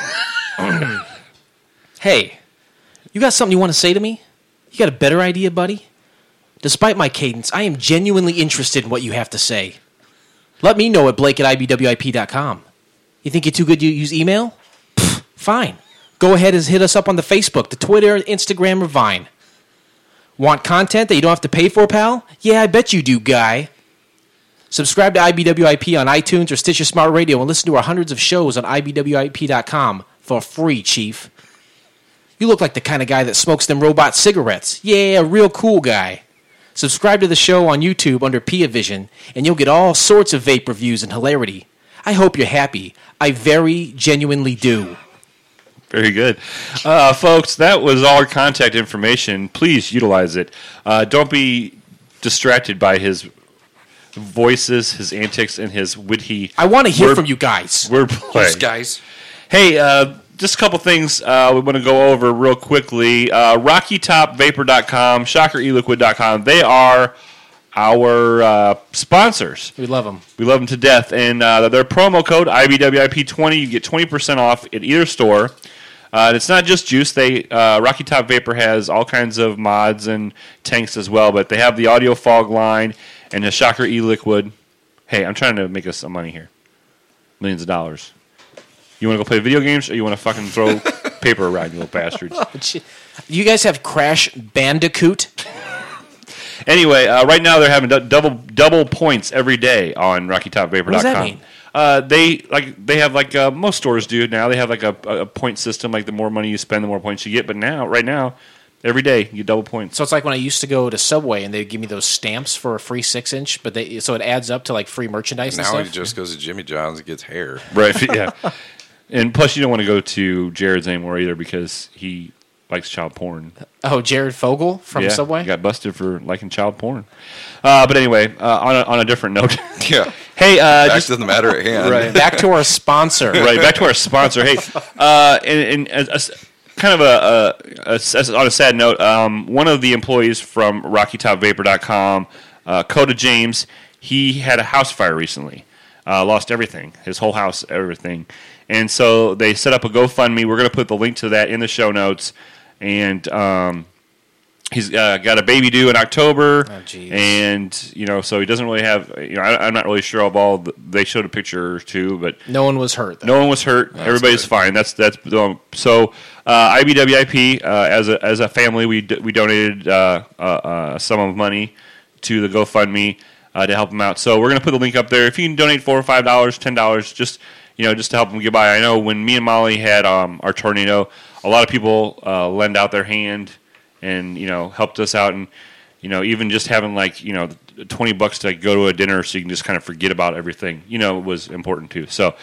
Hey, you got something you want to say to me? You got a better idea, buddy? Despite my cadence, I am genuinely interested in what you have to say. Let me know at blake@ibwip.com. You think you're too good to use email? Pfft, fine. Go ahead and hit us up on the Facebook, the Twitter, Instagram, or Vine. Want content that you don't have to pay for, pal? Yeah, I bet you do, guy. Subscribe to IBWIP on iTunes or Stitcher Smart Radio and listen to our hundreds of shows on IBWIP.com for free, Chief. You look like the kind of guy that smokes them robot cigarettes. Yeah, a real cool guy. Subscribe to the show on YouTube under Pia Vision, and you'll get all sorts of vape reviews and hilarity. I hope you're happy. I very genuinely do. Very good. Folks, that was all our contact information. Please utilize it. Don't be distracted by his voices, his antics, and his witty I want to hear from you guys. wordplay. Thanks, guys. Hey, just a couple things we want to go over real quickly. RockyTopVapor.com, ShockerEliquid.com. They are our sponsors. We love them. We love them to death. And their promo code, IBWIP20, you get 20% off at either store. And it's not just juice. Rocky Top Vapor has all kinds of mods and tanks as well, but they have the Audio Fog line and the Shocker E-Liquid. Hey, I'm trying to make us some money here. Millions of dollars. You want to go play video games, or you want to fucking throw paper around, you little bastards? You guys have Crash Bandicoot? Anyway, right now they're having double points every day on RockyTopVapor.com. What does that mean? They have like most stores do now. They have like a point system. Like the more money you spend, the more points you get. But right now, Every day, you get double points. So it's like when I used to go to Subway and they'd give me those stamps for a free 6-inch, but so it adds up to like free merchandise and Now he stuff. just goes to Jimmy John's and gets hair. Right, yeah. And plus, you don't want to go to Jared's anymore either because he likes child porn. Oh, Jared Fogle from Yeah, Subway? he got busted for liking child porn. But anyway, on a different note. Yeah. Hey, Back to the matter at hand. Right. Back to our sponsor. right, back to our sponsor. Hey, and kind of on a sad note, one of the employees from RockyTopVapor.com, Coda James, he had a house fire recently. Lost everything, his whole house, everything. And so they set up a GoFundMe. We're going to put the link to that in the show notes. And he's got a baby due in October. Oh, jeez. And, so he doesn't really have, I'm not really sure of all. They showed a picture or two, but No one was hurt, though. no one was hurt. Everybody's good. fine. That's so. IBWIP as a family, we donated a sum of money to the GoFundMe to help them out. So we're gonna put the link up there. If you can donate $4 or $5, $10, just to help them get by. I know when me and Molly had our tornado, a lot of people lend out their hand and helped us out, and even just having $20 to go to a dinner so you can just kind of forget about everything was important too. So.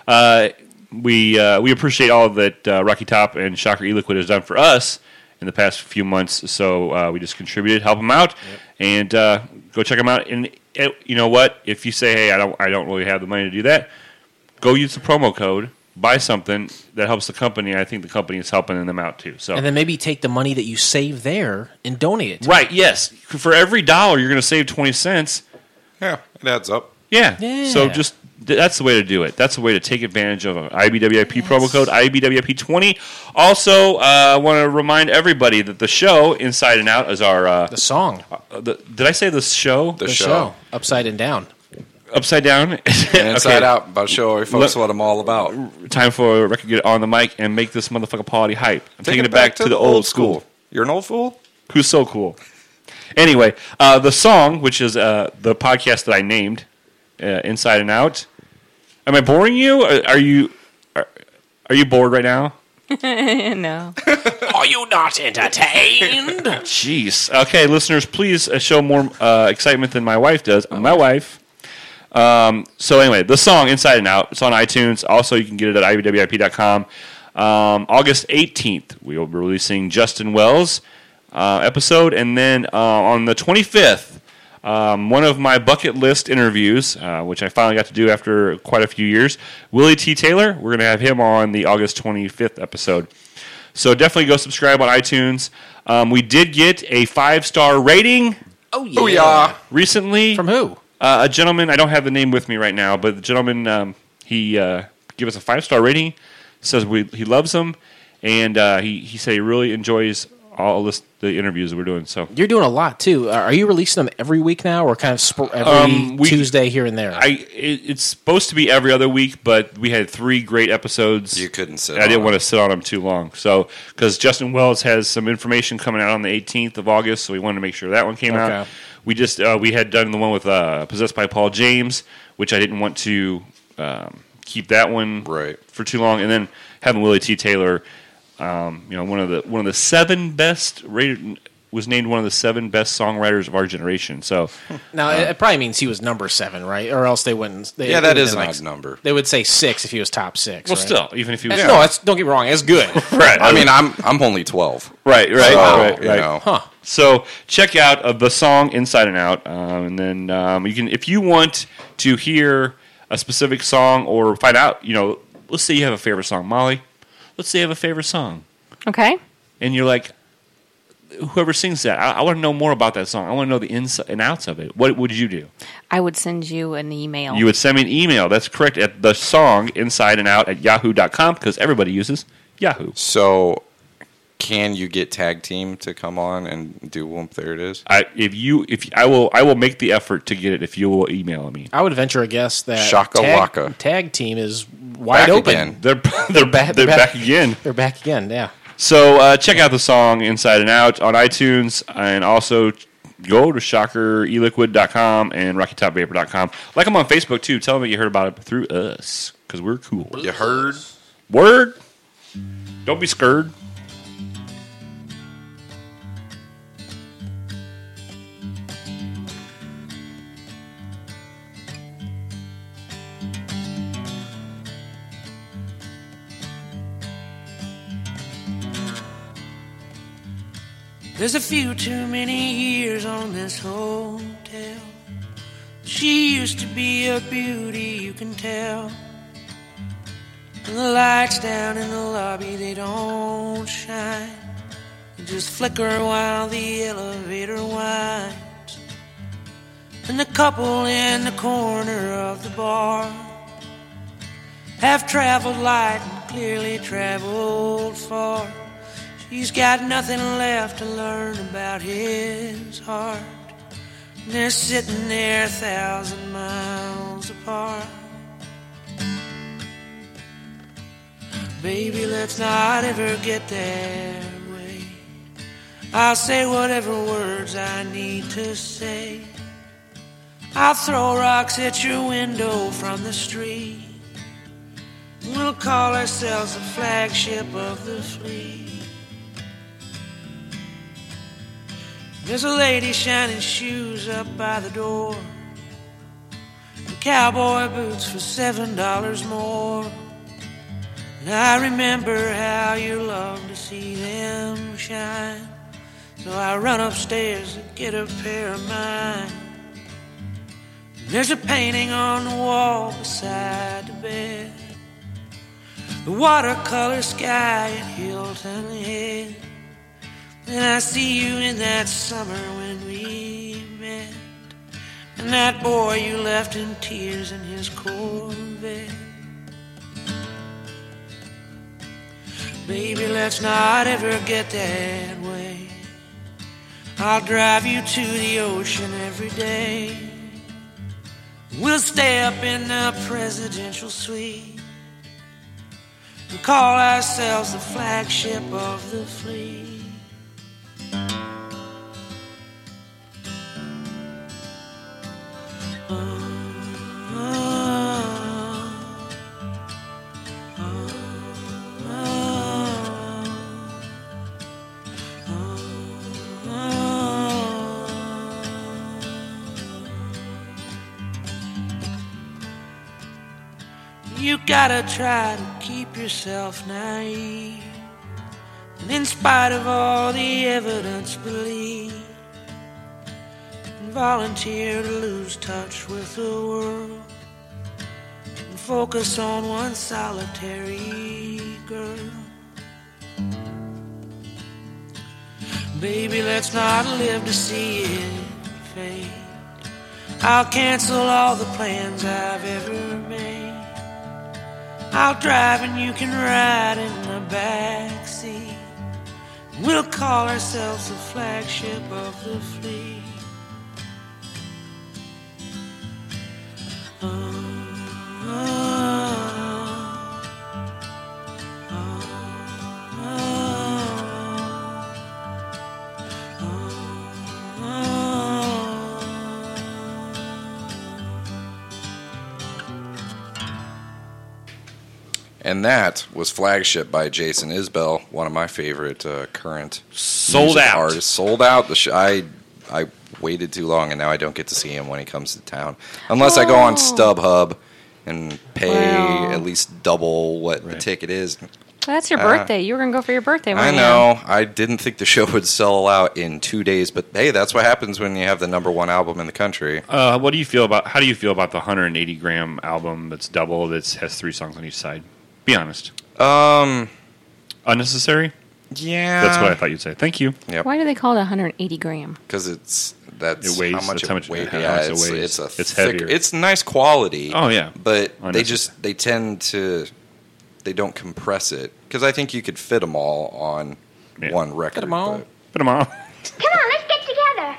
We appreciate all that Rocky Top and Shocker E-Liquid has done for us in the past few months. So we just contributed, help them out, and go check them out. And you know what? If you say, "Hey, I don't really have the money to do that," go use the promo code, buy something that helps the company. I think the company is helping them out too. So And then maybe take the money that you save there and donate it to right, yes, for every $1 you're going to save 20 cents. Yeah, it adds up. Yeah. Yeah. So that's the way to do it. That's the way to take advantage of an IBWIP promo code, IBWIP20. Also, I want to remind everybody that the show, Inside and Out, is our... the song. did I say the show? The The show. show. Upside and Down. Upside Down? And Inside Okay. Out, about show every folks what I'm all about. Time for Rick to get on the mic and make this motherfucker party hype. I'm taking it back to the old school. You're an old fool? Who's so cool? Anyway, the song, which is the podcast that I named, Inside and Out. Am I boring you? Are you bored right now? No. Are you not entertained? Jeez. Okay, listeners, please show more excitement than my wife does. My wife. So anyway, the song Inside and Out. It's on iTunes. Also, you can get it at IBWIP.com. August 18th, we will be releasing Justin Wells episode, and then on the 25th. One of my bucket list interviews, which I finally got to do after quite a few years, Willie T. Taylor. We're going to have him on the August 25th episode. So definitely go subscribe on iTunes. We did get a 5-star rating Oh, yeah. Oh, yeah. recently. From who? A gentleman, I don't have the name with me right now, but the gentleman, he gave us a 5-star rating, says he loves them, and he said he really enjoys all the interviews that we're doing. So You're doing a lot, too. Are you releasing them every week now or kind of every Tuesday here and there? It's supposed to be every other week, but we had 3 great episodes. You couldn't sit I didn't on want to sit on them too long. So, because Justin Wells has some information coming out on the 18th of August, so we wanted to make sure that one came out. Okay. We just we had done the one with Possessed by Paul James, which I didn't want to keep that one Right. for too long, and then having Willie T. Taylor, one of the 7 best rated, was named one of the 7 best songwriters of our generation. So Now, it probably means he was number 7, right? Or else they wouldn't. Yeah, that is an odd number. They would say 6 if he was top 6. well, right? still, even if he was No, don't get me wrong. It's good. right, I mean, I'm only 12. right, So, right. you know. Huh. So check out the song Inside and Out, and then you can, if you want to hear a specific song or find out, let's say you have a favorite song, Molly. Let's say you have a favorite song, Okay. and you're like, whoever sings that, I want to know more about that song. I want to know the ins and outs of it. What would you do? I would send you an email. You would send me an email. That's correct. At the song Inside and Out at yahoo.com, because everybody uses Yahoo. So, can you get Tag Team to come on and do Whoomp? There it is. I will make the effort to get it if you will email me. I would venture a guess that Shaka waka. tag team is wide Back open. again. They're back again. They're back again, yeah. So check out the song Inside and Out on iTunes, and also go to shockereliquid.com and rockytopvapor.com. Like them on Facebook, too. Tell them that you heard about it through us, because we're cool. You heard? Word? Don't be scared. There's a few too many years on this hotel. She used to be a beauty, you can tell. And the lights down in the lobby, they don't shine. They just flicker while the elevator winds. And the couple in the corner of the bar have traveled light and clearly traveled far. She's got nothing left to learn about his heart. And they're sitting there 1,000 miles apart. Baby, let's not ever get that way. I'll say whatever words I need to say. I'll throw rocks at your window from the street. We'll call ourselves the flagship of the fleet. There's a lady shining shoes up by the door, and cowboy boots for $7 more. And I remember how you loved to see them shine. So I run upstairs to get a pair of mine. And there's a painting on the wall beside the bed, the watercolor sky at Hilton Head. And I see you in that summer when we met, and that boy you left in tears in his Corvette. Baby, let's not ever get that way. I'll drive you to the ocean every day. We'll stay up in the presidential suite and call ourselves the flagship of the fleet. You gotta try to keep yourself naive, and in spite of all the evidence, believe, and volunteer to lose touch with the world and focus on one solitary girl. Baby, let's not live to see it fade. I'll cancel all the plans I've ever made. I'll drive and you can ride in the back seat. We'll call ourselves the flagship of the fleet. And that was Flagship by Jason Isbell, one of my favorite current Sold music out. artists. Sold out. I waited too long, and now I don't get to see him when he comes to town. Unless I go on StubHub and pay Wow. at least double what the ticket is. That's your birthday. You were going to go for your birthday, I weren't you? know. I didn't think the show would sell out in 2 days, but hey, that's what happens when you have the #1 album in the country. What do you feel about? How do you feel about the 180-gram album that's double that has 3 songs on each side? Be honest. Unnecessary? Yeah. That's what I thought you'd say. Thank you. Yep. Why do they call it 180 gram? Because that's It weighs- how much that's how it much- weighs. how Yeah, much it it's weighs. a It's thick, heavier. it's nice quality. Oh, yeah. But Unnecessary. they tend to, they don't compress it. Because I think you could fit them all on one record. Fit 'em all. but- Put them on. Come on, let's get together.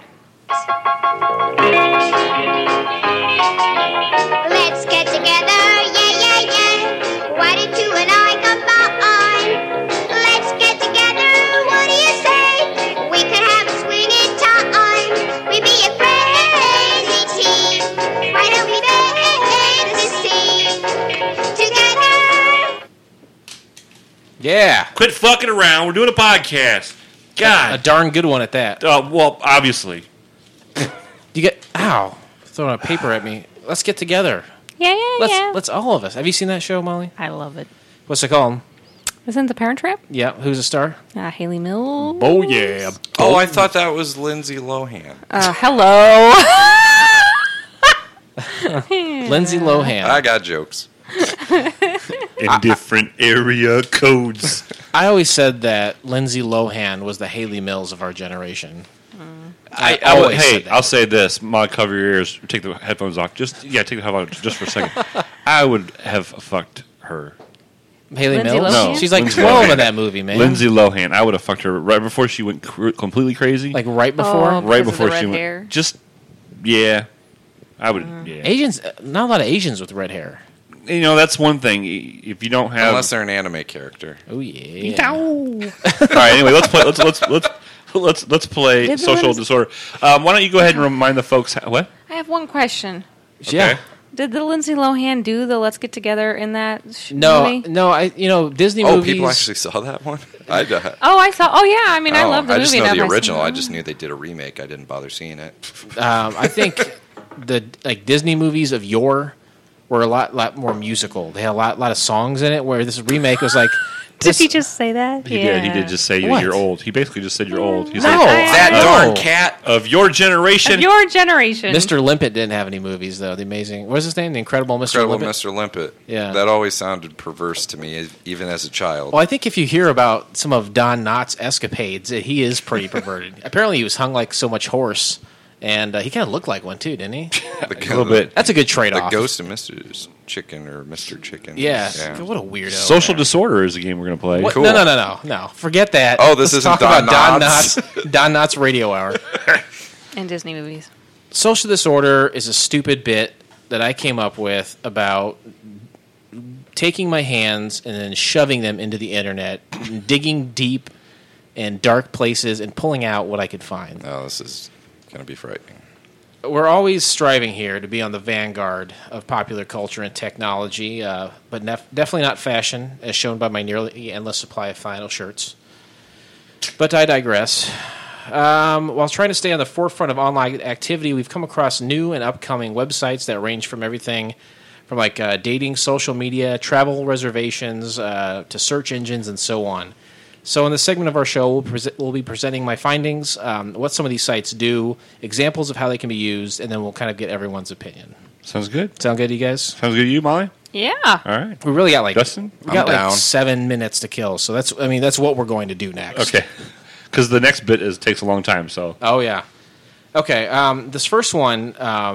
Let's get together, yeah, yeah, yeah. Why don't you and I combine? Let's get together, what do you say? We could have a swinging time. We'd be a crazy team. Why don't we make the scene together? Yeah. Quit fucking around. We're doing a podcast. God. A darn good one at that. Well, obviously. You get throwing a paper at me. Let's get together. Yeah, yeah, yeah. Let's all of us. Have you seen that show, Molly? I love it. What's it called? Isn't the Parent Trap? Yeah, who's a star? Haley Mills. Oh, yeah. Oh, I thought that was Lindsay Lohan. Hello. Lindsay Lohan. I got jokes. In different area codes. I always said that Lindsay Lohan was the Haley Mills of our generation. I I would, always hey, said that. I'll say this. Ma, cover your ears. Take the headphones off. Take the headphones just for a second. I would have fucked her. Haley Lindsay Mills? Lohan? No. She's like Lindsay 12 Lohan. in that movie, man. Lindsay Lohan. I would have fucked her right before she went completely crazy. Like right before? Oh. right because of before the she red went. hair? Just, yeah. I would, yeah. Asians, not a lot of Asians with red hair. You know, that's one thing. If you don't have. Unless they're an anime character. Oh, yeah. All right. Anyway, let's play Did social Lindsay- disorder. Why don't you go ahead and remind the folks what? I have one question. Yeah. Did the Lindsay Lohan do the Let's Get Together in that No, movie? no, Disney Oh, movies. people actually saw that one? I Oh, I saw. Oh, yeah. I mean, I love the I movie. just know and the I've original. seen I it. just knew they did a remake. I didn't bother seeing it. I think the Disney movies of yore were a lot more musical. They had a lot of songs in it. Where this remake was like, Did he just say that? He did. He did just say What? you're old. He basically just said you're old. He No, said, That no. darn cat. of your generation. Of your generation. Mr. Limpet didn't have any movies though. The amazing, what's his name? The Incredible Mr. Incredible Limpet. Mr. Limpet. Yeah. That always sounded perverse to me, even as a child. Well, I think if you hear about some of Don Knotts' escapades, he is pretty perverted. Apparently, he was hung like so much horse, and he kind of looked like one too, didn't he? A little bit. That's a good The trade-off. ghost of Mr. Chicken or Mr. Chicken. Yeah. What a weirdo. Social disorder is the game we're going to play. What? Cool. No. Forget that. Oh, this Let's isn't talk Don about Knotts. Don Knotts' Radio Hour. in Disney movies. Social disorder is a stupid bit that I came up with about taking my hands and then shoving them into the internet, and digging deep in dark places and pulling out what I could find. No, this is going to be frightening. We're always striving here to be on the vanguard of popular culture and technology, but definitely not fashion, as shown by my nearly endless supply of flannel shirts. But I digress. While trying to stay on the forefront of online activity, we've come across new and upcoming websites that range from everything from like dating, social media, travel reservations, to search engines, and so on. So in this segment of our show, we'll be presenting my findings, what some of these sites do, examples of how they can be used, and then we'll kind of get everyone's opinion. Sounds good. Sound good to you guys? Sounds good to you, Molly? Yeah. All right. We really got like Dustin? we got I'm like down. 7 minutes to kill. So that's what we're going to do next. Okay. Because the next bit takes a long time, so. Oh yeah. Okay. This first one,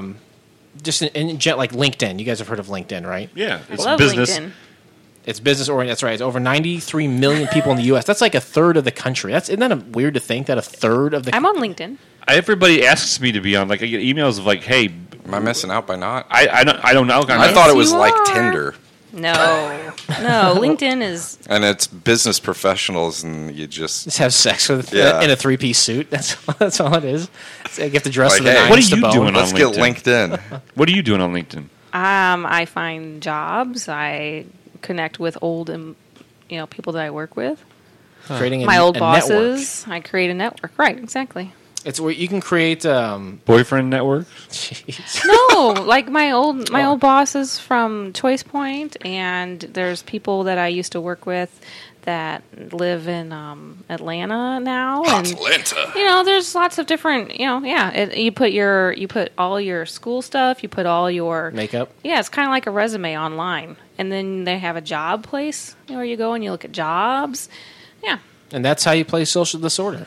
just like LinkedIn. You guys have heard of LinkedIn, right? Yeah. It's Love business. LinkedIn. It's business oriented. That's right. It's over 93 million people in the U.S. That's like a third of the country. Isn't that weird to think that a third of the? I'm on LinkedIn. Everybody asks me to be on. Like, I get emails of like, hey, Am I missing out by not? I don't know. I thought it was you like are. Tinder. No. LinkedIn is. And it's business professionals, and you just have sex with Yeah. in a 3-piece suit. That's all it is. So you have to dress like, to the hey, nines What are to you bone. doing on let's get LinkedIn? LinkedIn. What are you doing on LinkedIn? I find jobs. I connect with old, people that I work with. Creating My old a network. bosses. I create a network. Right. Exactly. It's where you can create. Boyfriend network? Jeez. No, like my old bosses from Choice Point, and there's people that I used to work with that live in Atlanta now, and Atlanta. there's lots of different, you put all your school stuff, you put all your Makeup. Yeah, it's kind of like a resume online, and then they have a job place where you go and you look at jobs. Yeah. And that's how you play social disorder.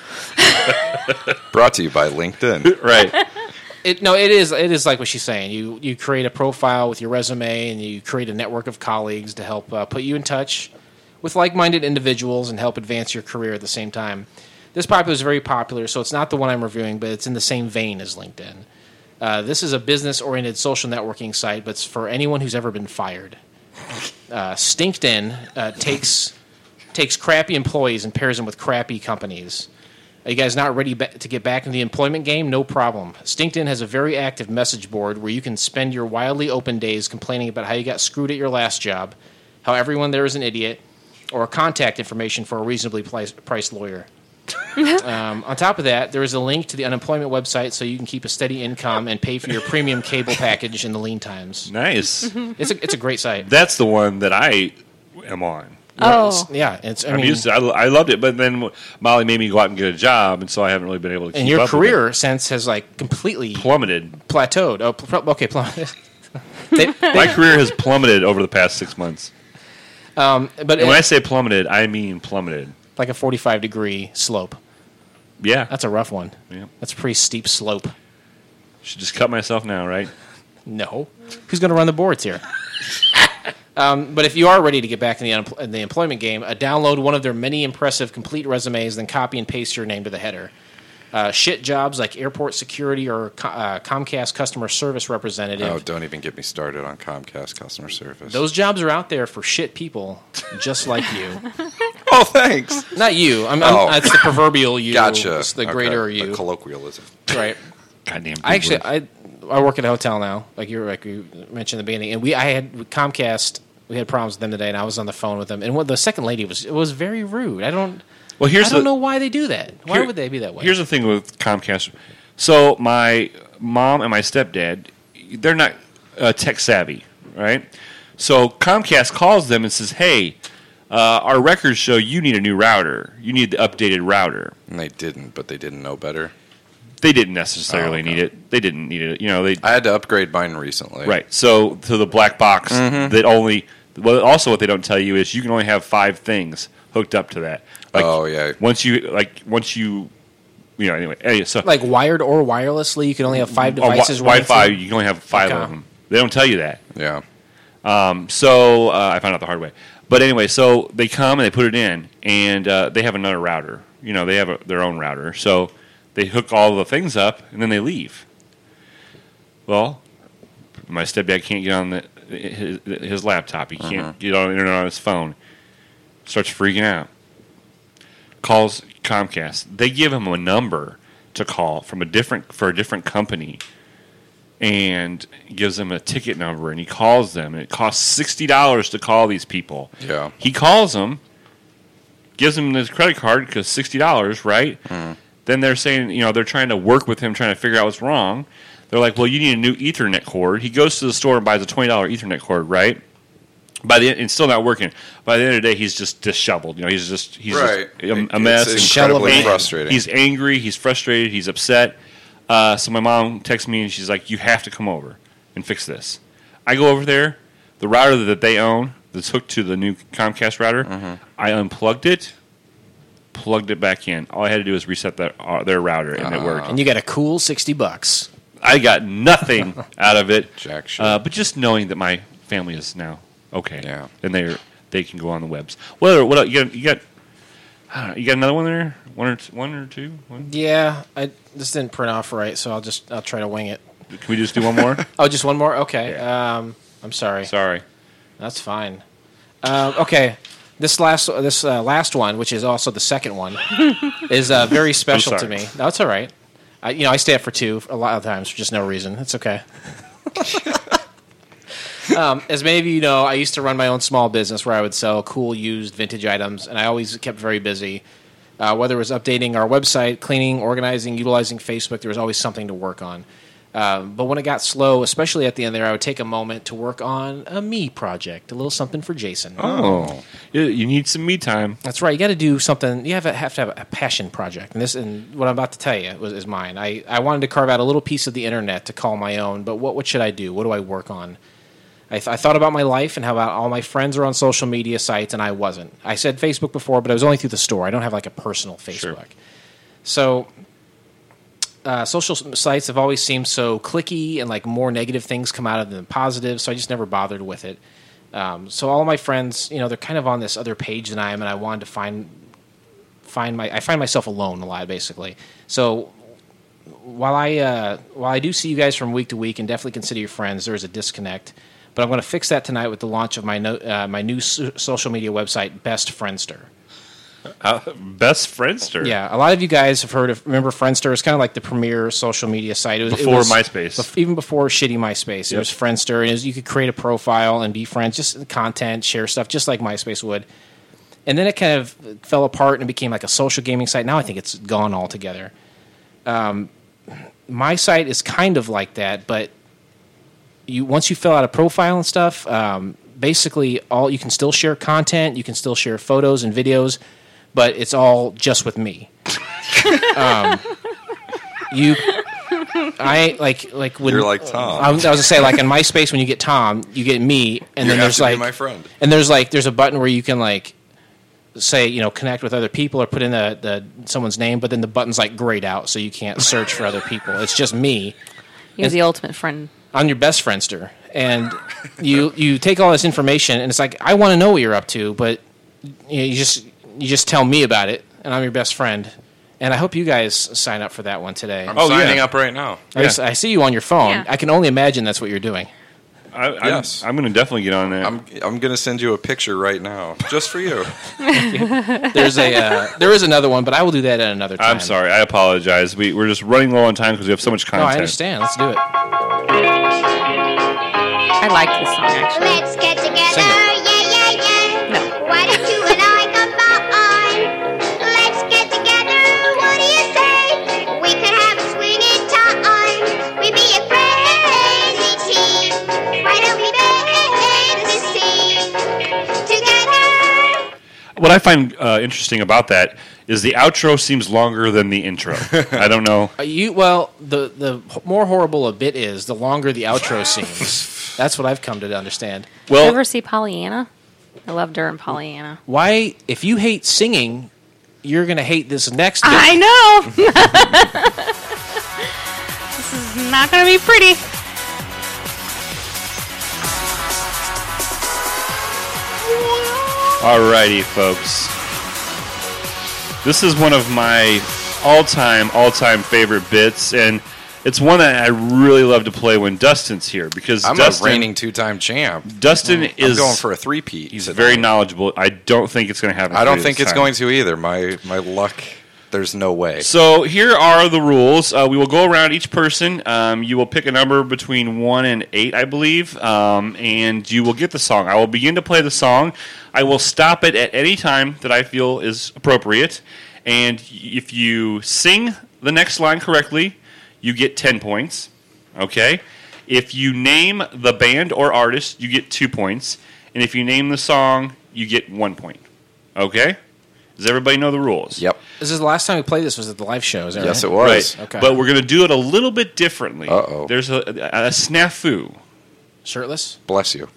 Brought to you by LinkedIn. Right. It is like what she's saying. You create a profile with your resume, and you create a network of colleagues to help put you in touch with like-minded individuals and help advance your career at the same time. This is very popular, so it's not the one I'm reviewing, but it's in the same vein as LinkedIn. This is a business-oriented social networking site, but it's for anyone who's ever been fired. Stinkedin takes crappy employees and pairs them with crappy companies. Are you guys not ready to get back in the employment game? No problem. Stinkedin has a very active message board where you can spend your wildly open days complaining about how you got screwed at your last job, how everyone there is an idiot, or contact information for a reasonably priced lawyer. On top of that, there is a link to the unemployment website so you can keep a steady income and pay for your premium cable package in the lean times. Nice. It's a great site. That's the one that I am on. Oh. Yeah, it's. I I'm mean, used to it. I loved it, but then Molly made me go out and get a job, and so I haven't really been able to keep and your up with career sense has like completely it. Plummeted. plateaued. Oh, plummeted. My career has plummeted over the past 6 months. But And when I say plummeted, I mean plummeted. like a 45-degree slope. Yeah. That's a rough one. Yeah. That's a pretty steep slope. Should just cut myself now, right? No. Who's going to run the boards here? But if you are ready to get back in the employment game, download one of their many impressive complete resumes, then copy and paste your name to the header. Shit jobs like airport security or Comcast customer service representative. Oh, don't even get me started on Comcast customer service. Those jobs are out there for shit people just like you. Oh, thanks. Not you. Oh. It's the proverbial you. Gotcha. It's the greater Okay. you. The colloquialism. Right. Goddamn. I work at a hotel now, like you mentioned in the beginning, and I had Comcast. We had problems with them today, and I was on the phone with them. And the second lady was very rude. I don't know why they do that. Why would they be that way? Here's the thing with Comcast. So my mom and my stepdad, they're not tech savvy, right? So Comcast calls them and says, "Hey, our records show you need a new router. You need the updated router." And they didn't, but they didn't know better. They didn't necessarily Oh, okay. need it. They didn't need it. I had to upgrade mine recently. Right. So to the black box that only. Well, also what they don't tell you is you can only have 5 things hooked up to that. Like, Oh, yeah. Once you anyway. So like wired or wirelessly, you can only have 5 devices. Wi-Fi, running through? you can only have 5 Okay. of them. They don't tell you that. Yeah. So I found out the hard way. But anyway, so they come and they put it in, and they have another router. They have their own router. So they hook all the things up, and then they leave. Well, my stepdad can't get on his laptop. He can't get on the internet on his phone. Starts freaking out. Calls Comcast. They give him a number to call for a different company, and gives them a ticket number, and he calls them, and it costs $60 to call these people. Yeah. He calls them, gives them his credit card because $60, right? Then they're saying, they're trying to work with him, trying to figure out what's wrong. They're like, well, you need a new Ethernet cord. He goes to the store and buys a $20 Ethernet cord, right? It's still not working. By the end of the day, he's just disheveled. He's just a mess. It's incredibly And frustrating. He's angry. He's frustrated. He's upset. So my mom texts me and she's like, "You have to come over and fix this." I go over there. The router that they own, that's hooked to the new Comcast router, I unplugged it, plugged it back in. All I had to do was reset their router, and it worked. And you got a cool $60. I got nothing out of it, Jack shit. but just knowing that my family is now okay, Yeah. and they can go on the webs. What else? You got I don't know, you got another one there? One or two? One? Yeah, this didn't print off right, so I'll try to wing it. Can we just do one more? Oh, just one more? Okay. I'm sorry. Sorry. That's fine. Okay. This last one, which is also the second one, is very special to sorry. me. No, it's all right. I stay up for 2 a lot of times for just no reason. It's okay. As many of you know, I used to run my own small business where I would sell cool used vintage items, and I always kept very busy. Whether it was updating our website, cleaning, organizing, utilizing Facebook, there was always something to work on. But when it got slow, especially at the end there, I would take a moment to work on a me project, a little something for Jason. Oh, you need some me time. That's right. You got to do something. You have to have a passion project, and what I'm about to tell you is mine. I wanted to carve out a little piece of the internet to call my own, but what should I do? What do I work on? I thought about my life and how about all my friends are on social media sites, and I wasn't. I said Facebook before, but I was only through the store. I don't have like a personal Facebook. Sure. So social sites have always seemed so clicky, and like more negative things come out of them than positive, so I just never bothered with it. So all of my friends, they're kind of on this other page than I am, and I wanted to I find myself alone a lot, basically. So while I do see you guys from week to week and definitely consider your friends, there is a disconnect. But I'm going to fix that tonight with the launch of my new social media website, Best Friendster. Best Friendster. Yeah, a lot of you guys have remember Friendster. It's kind of like the premier social media site. It was MySpace. Even before shitty MySpace. It was Friendster, and you could create a profile and be friends, just content, share stuff, just like MySpace would. And then it kind of fell apart and became like a social gaming site. Now I think it's gone altogether. My site is kind of like that, but once you fill out a profile and stuff, basically all you can still share content, you can still share photos and videos, but it's all just with me. I like when You're like Tom. I was gonna say, like in MySpace, when you get Tom, you get me, and then there's like my friend. and there's a button where you can like say, you know, connect with other people or put in the someone's name, but then the button's like grayed out, so you can't search for other people. It's just me. You're the ultimate friend. I'm your best friendster, and you take all this information, and it's like, I want to know what you're up to, but you just tell me about it, and I'm your best friend. And I hope you guys sign up for that one today. I'm signing up right now. I see you on your phone. Yeah. I can only imagine that's what you're doing. Yes. I'm going to definitely get on there. I'm going to send you a picture right now, just for you. There is another one, but I will do that at another time. I'm sorry. I apologize. We're just running low on time because we have so much content. No, I understand. Let's do it. I like this song, actually. Let's get together, Sing it. yeah, yeah, yeah. No. Why don't you and I come on? Let's get together, what do you say? We could have a swinging time. We'd be a crazy team. Why don't we make this scene together? What I find interesting about that is the outro seems longer than the intro. I don't know. The more horrible a bit is, the longer the outro seems. That's what I've come to understand. Did you Well, ever see Pollyanna? I loved her in Pollyanna. Why, if you hate singing, you're going to hate this next bit. I know! This is not going to be pretty. alrighty, folks. This is one of my all-time favorite bits, and it's one that I really love to play when Dustin's here because I'm Dustin, a reigning two-time champ. Dustin I'm is going for a three-peat. He's today. very knowledgeable. I don't think it's going to happen. I don't for you think this it's time. going to either. My luck, there's no way. So here are the rules. We will go around each person. You will pick a number between 1 and 8, I believe, and you will get the song. I will begin to play the song. I will stop it at any time that I feel is appropriate. And if you sing the next line correctly, you get 10 points. Okay? If you name the band or artist, you get 2 points. And if you name the song, you get 1 point. Okay? Does everybody know the rules? Yep. This is the last time we played this was at the live show, is that Yes, right? it was. Right. Okay. But we're going to do it a little bit differently. Uh-oh. There's a snafu. Shirtless? Bless you.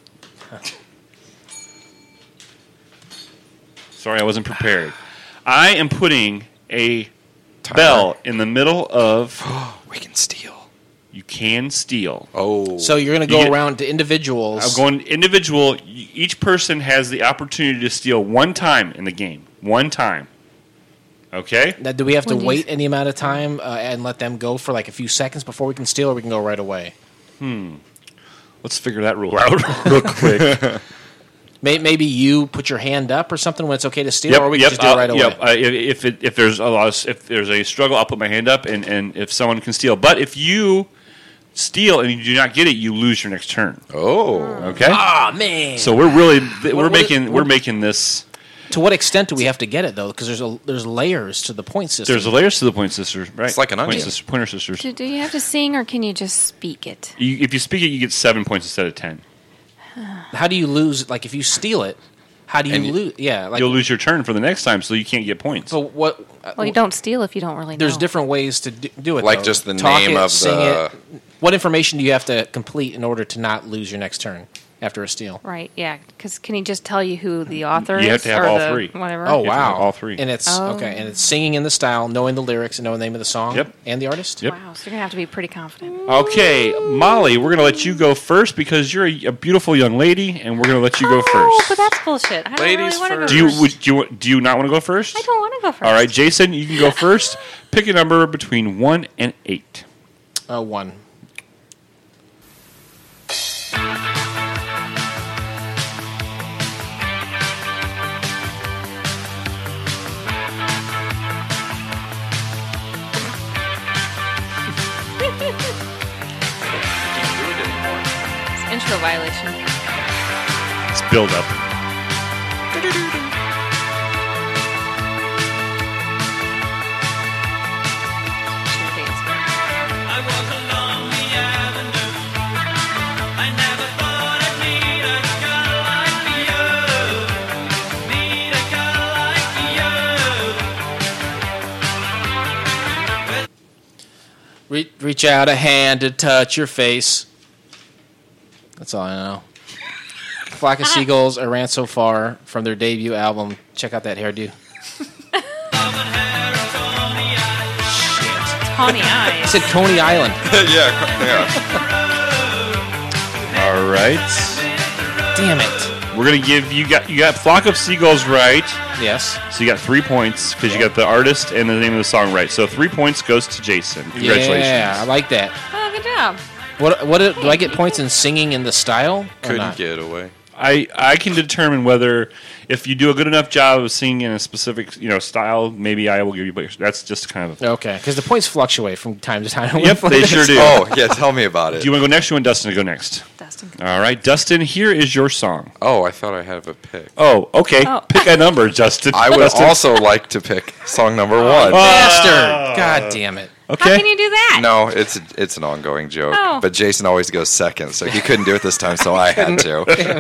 Sorry, I wasn't prepared. I am putting a Timer. bell in the middle of We can steal. you can steal. Oh. So you're going to You go get- around to individuals. I'm going individual. Each person has the opportunity to steal one time in the game. One time. Okay? Now, do we have to When do you- wait any amount of time and let them go for like a few seconds before we can steal, or we can go right away? Let's figure that rule out real quick. Maybe you put your hand up or something when it's okay to steal, or we can just do it right away. Yep. If there's if there's a struggle, I'll put my hand up, and if someone can steal. But if you steal and you do not get it, you lose your next turn. Oh. Okay. Ah, man. So we're really we're what- making this. To what extent do we have to get it though? Because there's layers to the point system. There's layers to the point sisters, right? It's like an onion. Pointer sisters. Do you have to sing or can you just speak it? If you speak it, you get 7 points instead of 10. How do you lose? Like if you steal it, how do you And you- lose? Yeah, like You'll lose your turn for the next time, so you can't get points. So what? Well, you don't steal if you don't really know. There's different ways to do it. Like though. just the Talk name it, of sing the- it. What information do you have to complete in order to not lose your next turn after a steal? Right, yeah. Because can he just tell you who the author is? You have to have or all the three. Whatever. Oh You have to wow! have all three. And it's Oh. okay, and it's singing in the style, knowing the lyrics, and knowing the name of the song. Yep. And the artist. Yep. Wow, so you're going to have to be pretty confident. Okay, Molly, we're going to let you go first because you're a beautiful young lady, and we're going to let you go Oh, first. but that's bullshit. I don't Ladies really want to go first. first. Do you not want to go first? I don't want to go first. All right, Jason, you can go first. Pick a number between 1 and 8. 1. It's intro violation. It's build up. Should dance. I was along the avenue. I never thought I'd meet a girl like Reach out a hand to touch your face. That's all I know. Flock of Seagulls, I Ran So Far from their debut album. Check out that hairdo. Coney I Eyes. said Coney Island. yeah. All right. Damn it. We're gonna give you got Flock of Seagulls right. Yes. So you got 3 points because you got the artist and the name of the song right. So 3 points goes to Jason. Congratulations. Yeah, I like that. Oh, good job. What do I get points in singing in the style? Or Couldn't not? get away. I can determine whether if you do a good enough job of singing in a specific style, maybe I will give you. But that's just kind of. Okay, because the points fluctuate from time to time. Yep, they sure do. Oh, yeah, tell me about it. Do you want to go next? You want Dustin to go next? Dustin. All right, Dustin. Here is your song. Oh, I thought I had a pick. Oh, okay. Oh. Pick a number, Justin. I would Dustin. also like to pick song number 1. Bastard! God damn it. Okay. How can you do that? No, it's an ongoing joke. Oh. But Jason always goes second, so he couldn't do it this time, so I had to.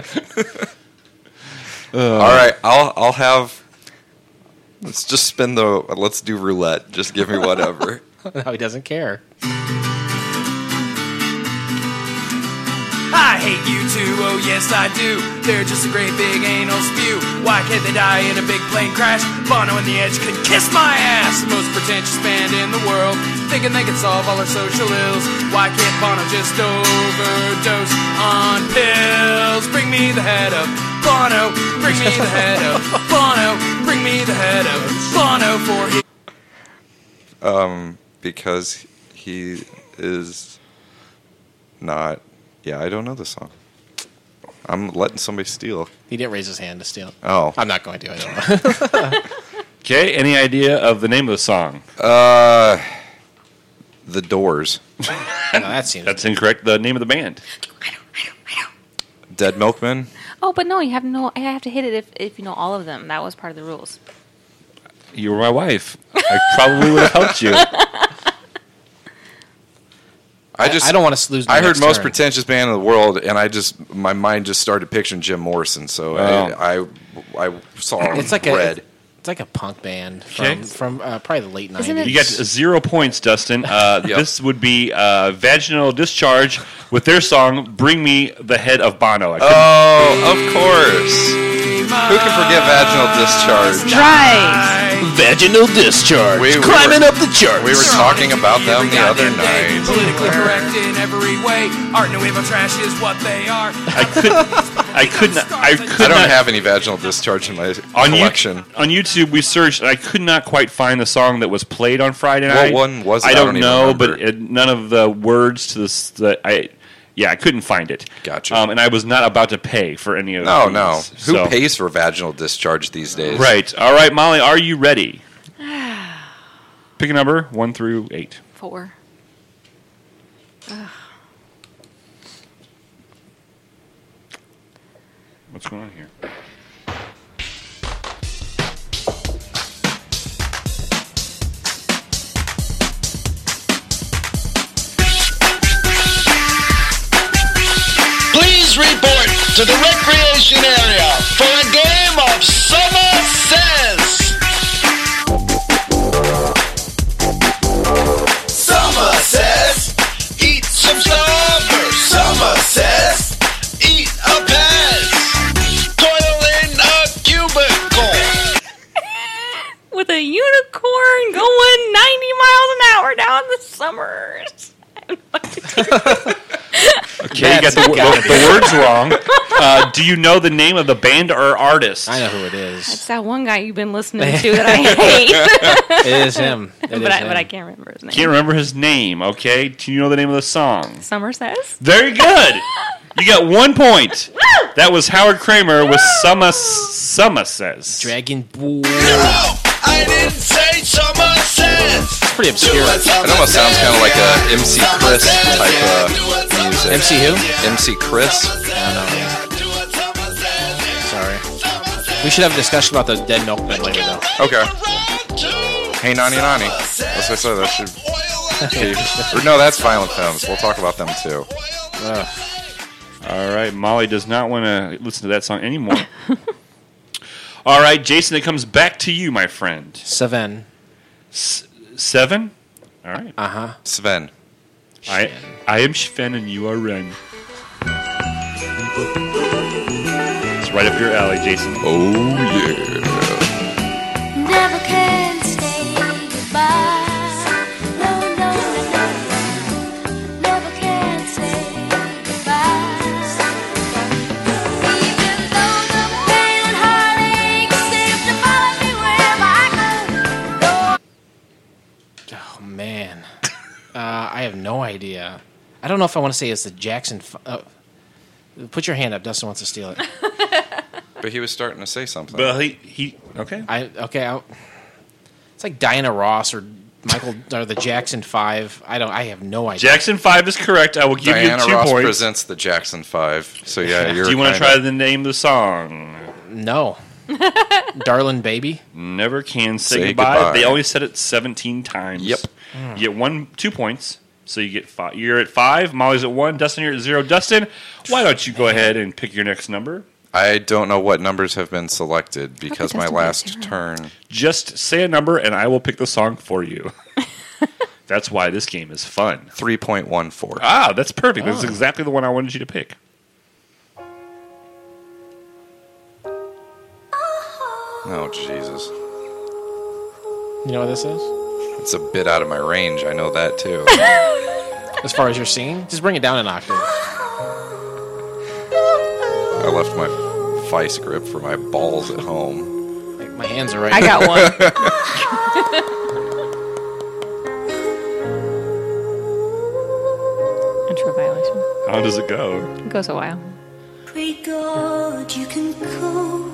All right, I'll have. Let's just spin let's do roulette. Just give me whatever. No, he doesn't care. I hate you too, oh yes I do. They're just a great big anal spew. Why can't they die in a big plane crash? Bono and the Edge can kiss my ass. The most pretentious band in the world, thinking they can solve all our social ills. Why can't Bono just overdose on pills? Bring me the head of Bono, bring me the head of Bono, bring me the head of Bono for he. Because he is not. Yeah, I don't know the song. I'm letting somebody steal. He didn't raise his hand to steal. Oh. I'm not going to. I don't know. Okay. Any idea of the name of the song? The Doors. No, that seems. That's incorrect. The name of the band. Dead Milkman. Oh, but no, you have I have to hit it if you know all of them. That was part of the rules. You were my wife. I probably would have helped you. I don't want to lose. My I heard next most turn. pretentious band in the world, and my mind just started picturing Jim Morrison. So Oh. I saw It's like red. It's like a punk band Okay. from probably the late 90s. Isn't it- You got 0 points, Dustin. This would be Vaginal Discharge with their song "Bring Me the Head of Bono." I couldn't- Oh, of course. Who can forget Vaginal Discharge? Right. Vaginal Discharge. We climbing were- up the charts. We were talking about them the other night. Politically correct in every way. Art Nouveau trash is what they are. I couldn't. I don't have any Vaginal Discharge in my collection. On YouTube, we searched. And I could not quite find the song that was played on Friday night. What one was it? I I don't don't even know, remember. but none of the words to this. I couldn't find it. Gotcha. And I was not about to pay for any of No, these. no. Who So- pays for vaginal discharge these days? Right. All right, Molly, are you ready? Pick a number 1 through 8. 4. What's going on here? Please report to the recreation area for a game of Summer Says. Summer says, eat some strawberries. Summer says, eat a pass. Toil in a cubicle. With a unicorn going 90 miles an hour down the summers. Okay, you got the words wrong. Do you know the name of the band or artist? I know who it is. It's that one guy you've been listening to that I hate. It is him. but I can't remember his name. Can't remember his name, okay? Do you know the name of the song? Summer Says. Very good. You got 1 point. That was Howard Kramer with Summer Says. Dragon Ball. No, I didn't say Summer Says. It's pretty obscure. It almost sounds kind of like a MC Chris type of music. MC who? MC Chris. Sorry. We should have a discussion about the Dead Milkmen later, though. Okay. Hey, Nani Nani. That's what I said. That should. Or no, that's Violent Femmes. We'll talk about them too. All right, Molly does not want to listen to that song anymore. All right, Jason, it comes back to you, my friend. Seven. 7? All right. Uh-huh. Sven. I am Sven and you are Ren. It's right up your alley, Jason. Oh, yeah. Never can say goodbye. No, no, no, no. Never can say goodbye. Even though the pain and heartache seem to follow me wherever I go. Oh man, I have no idea. I don't know if I want to say it's the Jackson. Put your hand up. Dustin wants to steal it. But he was starting to say something. Well, he okay. It's like Diana Ross or Michael or the Jackson 5. I have no idea. Jackson 5 is correct. I will give Diana you 2 Ross points. presents the Jackson 5. So yeah, you're. Do you want to try the name of the song? No. Darlin' Baby. Never can say, Say goodbye. goodbye. They only said it 17 times. Yep. You get 2 points. So you get 5. You're at 5. Molly's at 1. Dustin, you're at 0. Dustin, why don't you go ahead and pick your next number? I don't know what numbers have been selected because my Dustin last picked turn. Just say a number and I will pick the song for you. That's why this game is fun. 3.14. Ah, that's perfect. That's exactly the one I wanted you to pick. Oh Jesus! You know what this is? It's a bit out of my range. I know that too. As far as your singing, just bring it down an octave. I left my vice grip for my balls at home. Like, my hands are right. I got one. Intro violation. How does it go? It goes a while. Pray God you can come.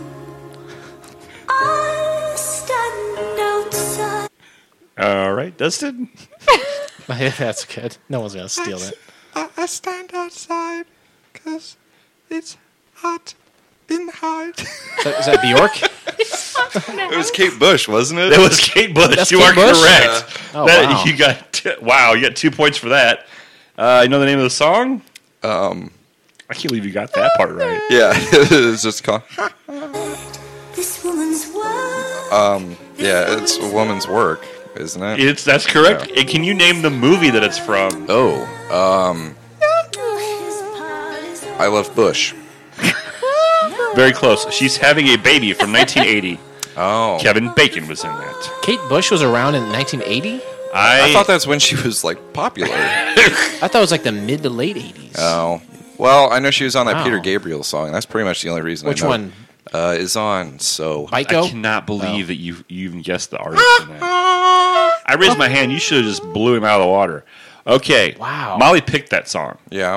I'm standing outside. All right, Dustin. That's good. No one's gonna steal it. I stand outside because it's hot inside. Is that Bjork? It was Kate Bush, wasn't it? That was Kate Bush. That's You Kate are Bush? correct. Oh, That- wow. You got 2 points for that. You know the name of the song? I can't believe you got that part right. Yeah, it's just called. This woman's world. Yeah, it's a woman's work, isn't it? That's correct. And can you name the movie that it's from? I Love Bush. Very close. She's having a baby from 1980. Oh, Kevin Bacon was in that. Kate Bush was around in 1980? I thought that's when she was like popular. I thought it was like the mid to late 80s. Oh, well, I know she was on that Wow. Peter Gabriel song. That's pretty much the only reason. Which I know. one? Is on. So I Baiko? cannot believe that you even guessed the artist in that. I raised my hand. You should have just blew him out of the water. Okay. Wow. Molly picked that song. yeah,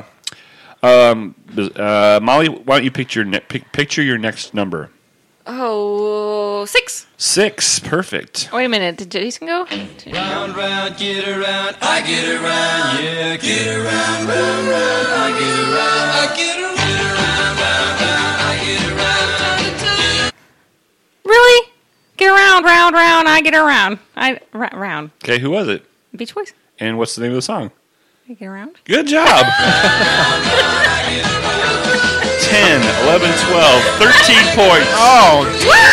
Molly, why don't you picture your next number? Oh, 6. 6. Perfect. Wait a minute. Did Jason go? Round, round, get around, I get around, yeah, get around, round, round, I get around, I get around, round, round, I get around. Really? Get around, round, round. I get around. Round. Okay, who was it? Beach Boys. And what's the name of the song? I get around. Good job. 10, 11, 12, 13 points. Oh,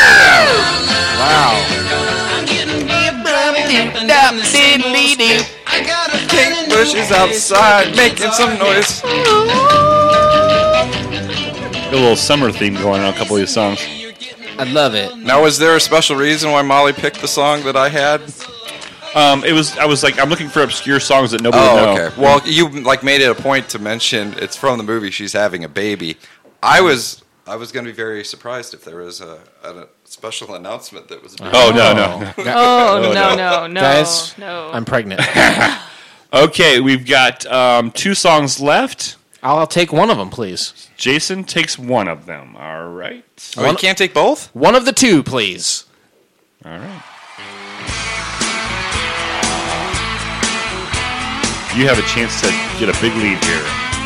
wow. Kate Bush is outside making some noise. A little summer theme going on a couple of these songs. I love it. Now, was there a special reason why Molly picked the song that I had? I was like, I'm looking for obscure songs that nobody would know. Oh, okay. Well, you like made it a point to mention it's from the movie She's Having a Baby. I was going to be very surprised if there was a special announcement that was. Oh, no. Oh, no. Guys, no. I'm pregnant. Okay, we've got 2 songs left. I'll take one of them, please. Jason takes one of them. All right. Oh, you can't take both? One of the 2, please. All right. You have a chance to get a big lead here.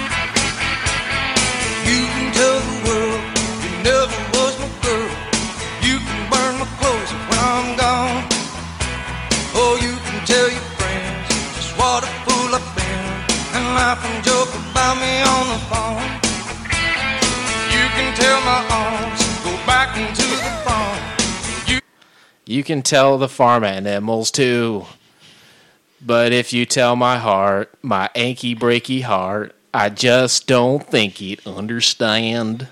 You can tell the world you never was my girl. You can burn my clothes when I'm gone. Oh, you can tell your friends just what a fool I've been and laugh and joke about me on the phone. You can tell my arms go back into the farm. You can tell the farm animals too. But if you tell my heart, my achy breaky heart, I just don't think he'd understand.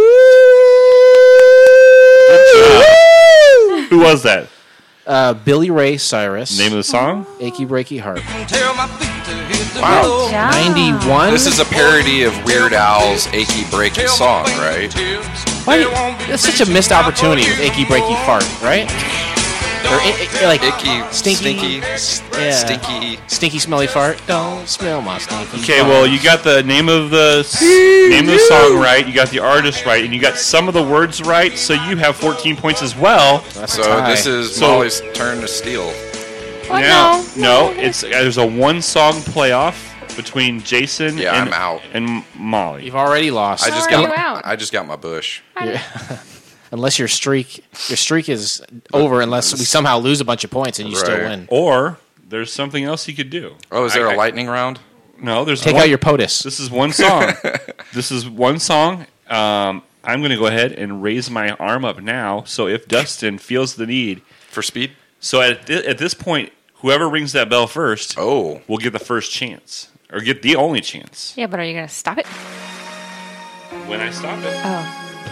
Who was that? Billy Ray Cyrus. Name of the song? Achy breaky heart. Tell my feet to hit the Wow. floor. Yeah. 91. This is a parody of Weird Al's Achy Breaky song, right? Why, that's such a missed opportunity with achy breaky fart, right? Or like Icky, stinky, stinky smelly fart. Don't smell my stinky. Okay, fart. well, you got the name of the song right, you got the artist right, and you got some of the words right, so you have 14 points as well. That's a So tie. this is So- Molly's turn to steal. Well, no, there's a one-song playoff between Jason Yeah, and, I'm out. and Molly. You've already lost. I just are you got out? I just got my bush. Unless your streak is over, unless we somehow lose a bunch of points and you still Right. win. Or there's something else you could do. Oh, is there a lightning round? No, there's Take one, out your POTUS. This is one song. This is one song. I'm going to go ahead and raise my arm up now. So if Dustin feels the need, For speed? so at this point, whoever rings that bell first Oh. will get the first chance or get the only chance. Yeah, but are you going to stop it? When I stop it. Oh.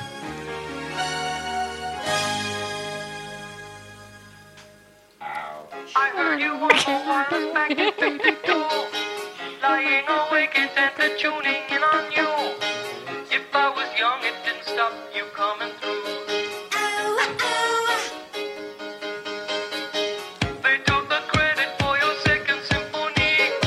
I heard you were born back in 52. Lying awake and then tuning in on you. If I was young, it didn't stop you coming through. They took the credit for your second symphony.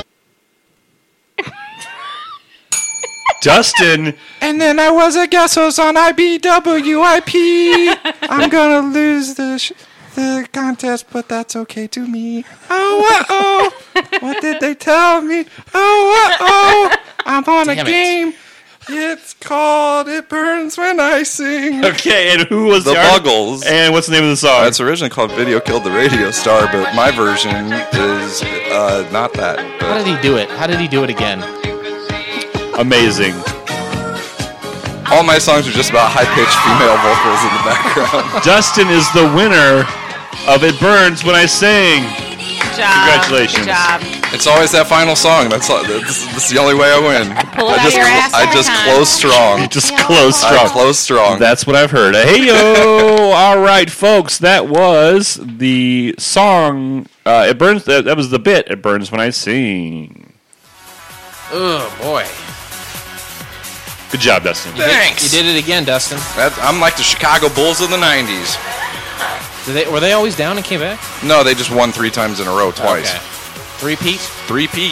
Dustin, And then I was a guest host on IBWIP. I'm gonna lose the contest, but that's okay to me. Oh, what did they tell me? Oh, I'm on Damn a it. game. It's called It Burns When I Sing. okay, and who was The the artist? Buggles. And what's the name of the song? That's originally called Video Killed the Radio Star, but my version is not that. How But did he do it? How did he do it again? amazing. all my songs are just about high-pitched female vocals in the background. Dustin is the winner of It Burns When I Sing. Good job. Congratulations. Good job. It's always that final song. That's the only way I win. Pull it I out just your ass I every just time. close strong. Just close I strong. close strong. That's what I've heard. Hey yo! All right, folks, that was the song. It burns. That was the bit. It burns when I sing. Oh boy! Good job, Dustin. Thanks. You did it again, Dustin. I'm like the Chicago Bulls of the '90s. Were they always down and came back? No, they just won 3 times in a row, twice. Okay. Three-peat? Three-peat.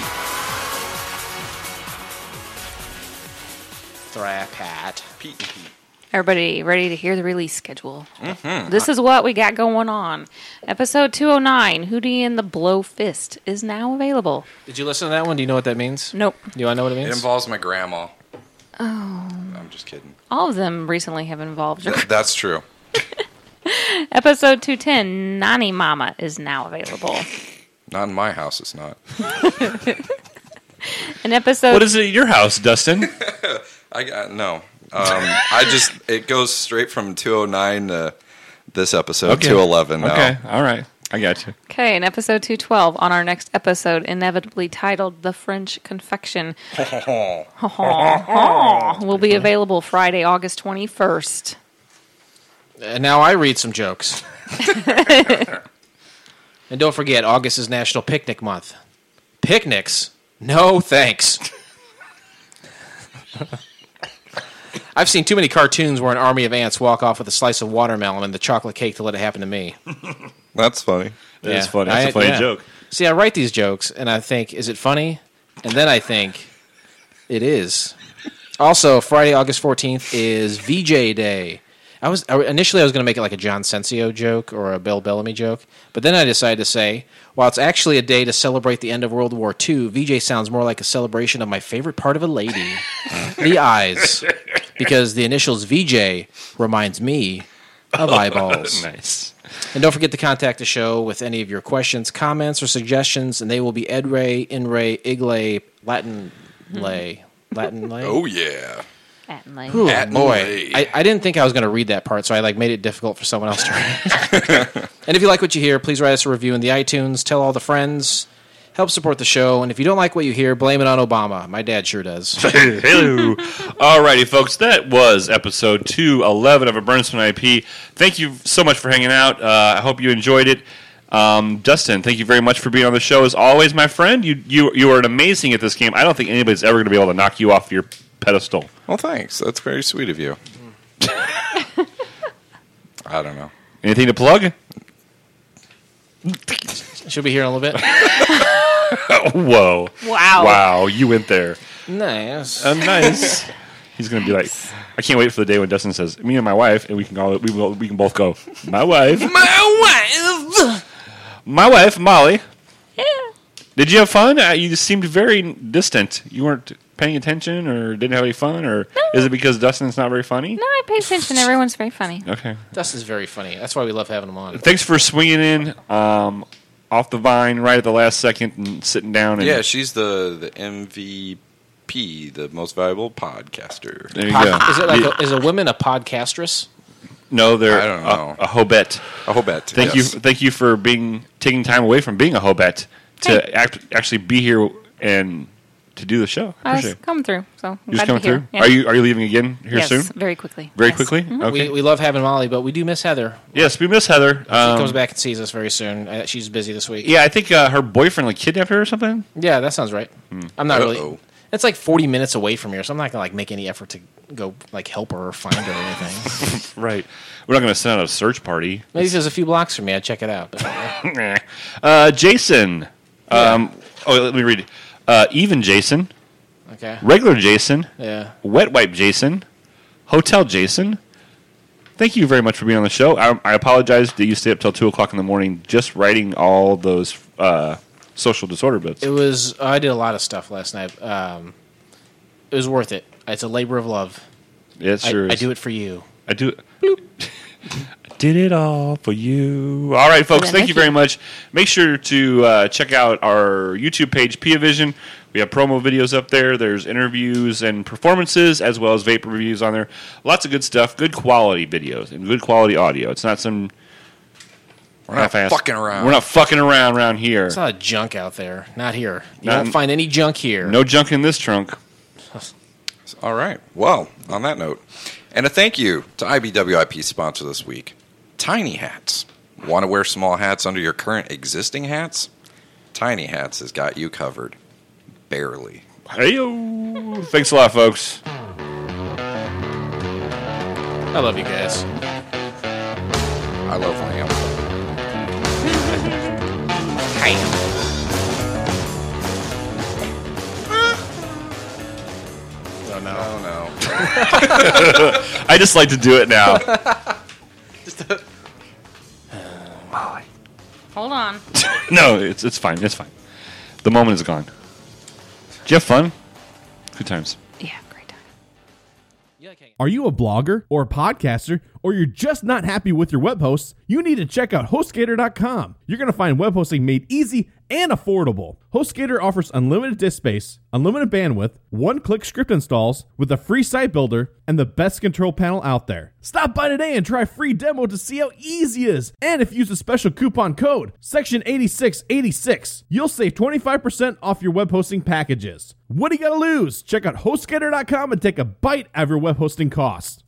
Thrapat. Pete. Everybody ready to hear the release schedule? Mm-hmm. This is what we got going on. Episode 209, Hootie and the Blow Fist, is now available. Did you listen to that one? Do you know what that means? Nope. Do you want to know what it It means? involves my grandma. Oh. I'm just kidding. All of them recently have involved her. That's true. Episode 210, Nani Mama, is now available. Not in my house, it's not. An episode... What is it at your house, Dustin? No. It goes straight from 209 to this episode, Okay. 211 now. Okay, all right. I got you. Okay, in episode 212, on our next episode, inevitably titled The French Confection, will be available Friday, August 21st. Now I read some jokes. And don't forget, August is National Picnic Month. Picnics? No, thanks. I've seen too many cartoons where an army of ants walk off with a slice of watermelon and the chocolate cake to let it happen to me. That's funny. That's funny. That's a funny joke. See, I write these jokes, and I think, is it funny? And then I think, it is. Also, Friday, August 14th is VJ Day. Initially I was going to make it like a John Sensio joke or a Bill Bellamy joke, but then I decided to say, while it's actually a day to celebrate the end of World War II, VJ sounds more like a celebration of my favorite part of a lady, the eyes, because the initials VJ reminds me of eyeballs. Nice. And don't forget to contact the show with any of your questions, comments, or suggestions, and they will be edray, inray, iglay, Latin lay. Oh, yeah. Ooh, At boy, lay. I didn't think I was going to read that part, so I made it difficult for someone else to read. And if you like what you hear, please write us a review in the iTunes. Tell all the friends. Help support the show, and if you don't like what you hear, blame it on Obama. My dad sure does. Hello. Alrighty, folks. That was episode 211 of A Bernstein IP. Thank you so much for hanging out. I hope you enjoyed it. Dustin, thank you very much for being on the show as always, my friend. You are amazing at this game. I don't think anybody's ever going to be able to knock you off your pedestal. Well, thanks. That's very sweet of you. I don't know. Anything to plug? She'll be here in a little bit. Whoa. Wow, you went there. Nice. Nice. He's going to be like, I can't wait for the day when Dustin says, me and my wife, and we can both go, my wife. My wife, Molly. Yeah. Did you have fun? You just seemed very distant. You weren't paying attention or didn't have any fun? Or is it because Dustin's not very funny? No, I pay attention. Everyone's very funny. Okay. Dustin's very funny. That's why we love having him on. Thanks for swinging in off the vine right at the last second and sitting down. And she's the MVP, the most valuable podcaster. There you go. Is it like is a woman a podcastress? No, they're I don't know. a hobet. A hobet. Thank you for taking time away from being a hobet to actually be here and to do the show. I was coming through, so I'm just glad coming to be through. here. Yeah. Are you leaving again here soon? Yes, very quickly. Very Yes. quickly. Mm-hmm. Okay. We love having Molly, but we do miss Heather. Yes, we miss Heather. She comes back and sees us very soon. She's busy this week. Yeah, I think her boyfriend kidnapped her or something. Yeah, that sounds right. I'm not really. Uh-oh. It's like 40 minutes away from here, so I'm not gonna make any effort to go help her or find her or anything. Right. We're not going to send out a search party. Maybe if it was a few blocks from me, I'd check it out. Jason. Let me read it. Even Jason. Okay. Regular Jason. Yeah. Wet Wipe Jason. Hotel Jason. Thank you very much for being on the show. I apologize that you stayed up till 2 o'clock in the morning just writing all those social disorder bits. It was. I did a lot of stuff last night. It was worth it. It's a labor of love. It sure is. I do it for you. I do it. I did it all for you. All right, folks, thank you very much. Make sure to check out our YouTube page, Pia Vision. We have promo videos up there. There's interviews and performances, as well as vapor reviews on there. Lots of good stuff, good quality videos, and good quality audio. It's not some... We're not fucking around. We're not fucking around here. There's a lot of junk out there. Not here. You Not- won't find any junk here. No junk in this trunk. All right. Well, on that note, and a thank you to IBWIP sponsor this week, Tiny Hats. Want to wear small hats under your current existing hats? Tiny Hats has got you covered. Barely. Hey-yo. Thanks a lot, folks. I love you guys. I love lamb. Oh, no. Oh, no. I just like to do it now. Hold on. No, it's fine. It's fine. The moment is gone. Did you have fun? Good times. Yeah, great time. Are you a blogger or a podcaster, or you're just not happy with your web hosts? You need to check out HostGator.com. You're going to find web hosting made easy and affordable. HostGator offers unlimited disk space, unlimited bandwidth, one-click script installs with a free site builder, and the best control panel out there. Stop by today and try a free demo to see how easy it is. And if you use a special coupon code, Section 8686, you'll save 25% off your web hosting packages. What do you got to lose? Check out HostGator.com and take a bite out of your web hosting costs.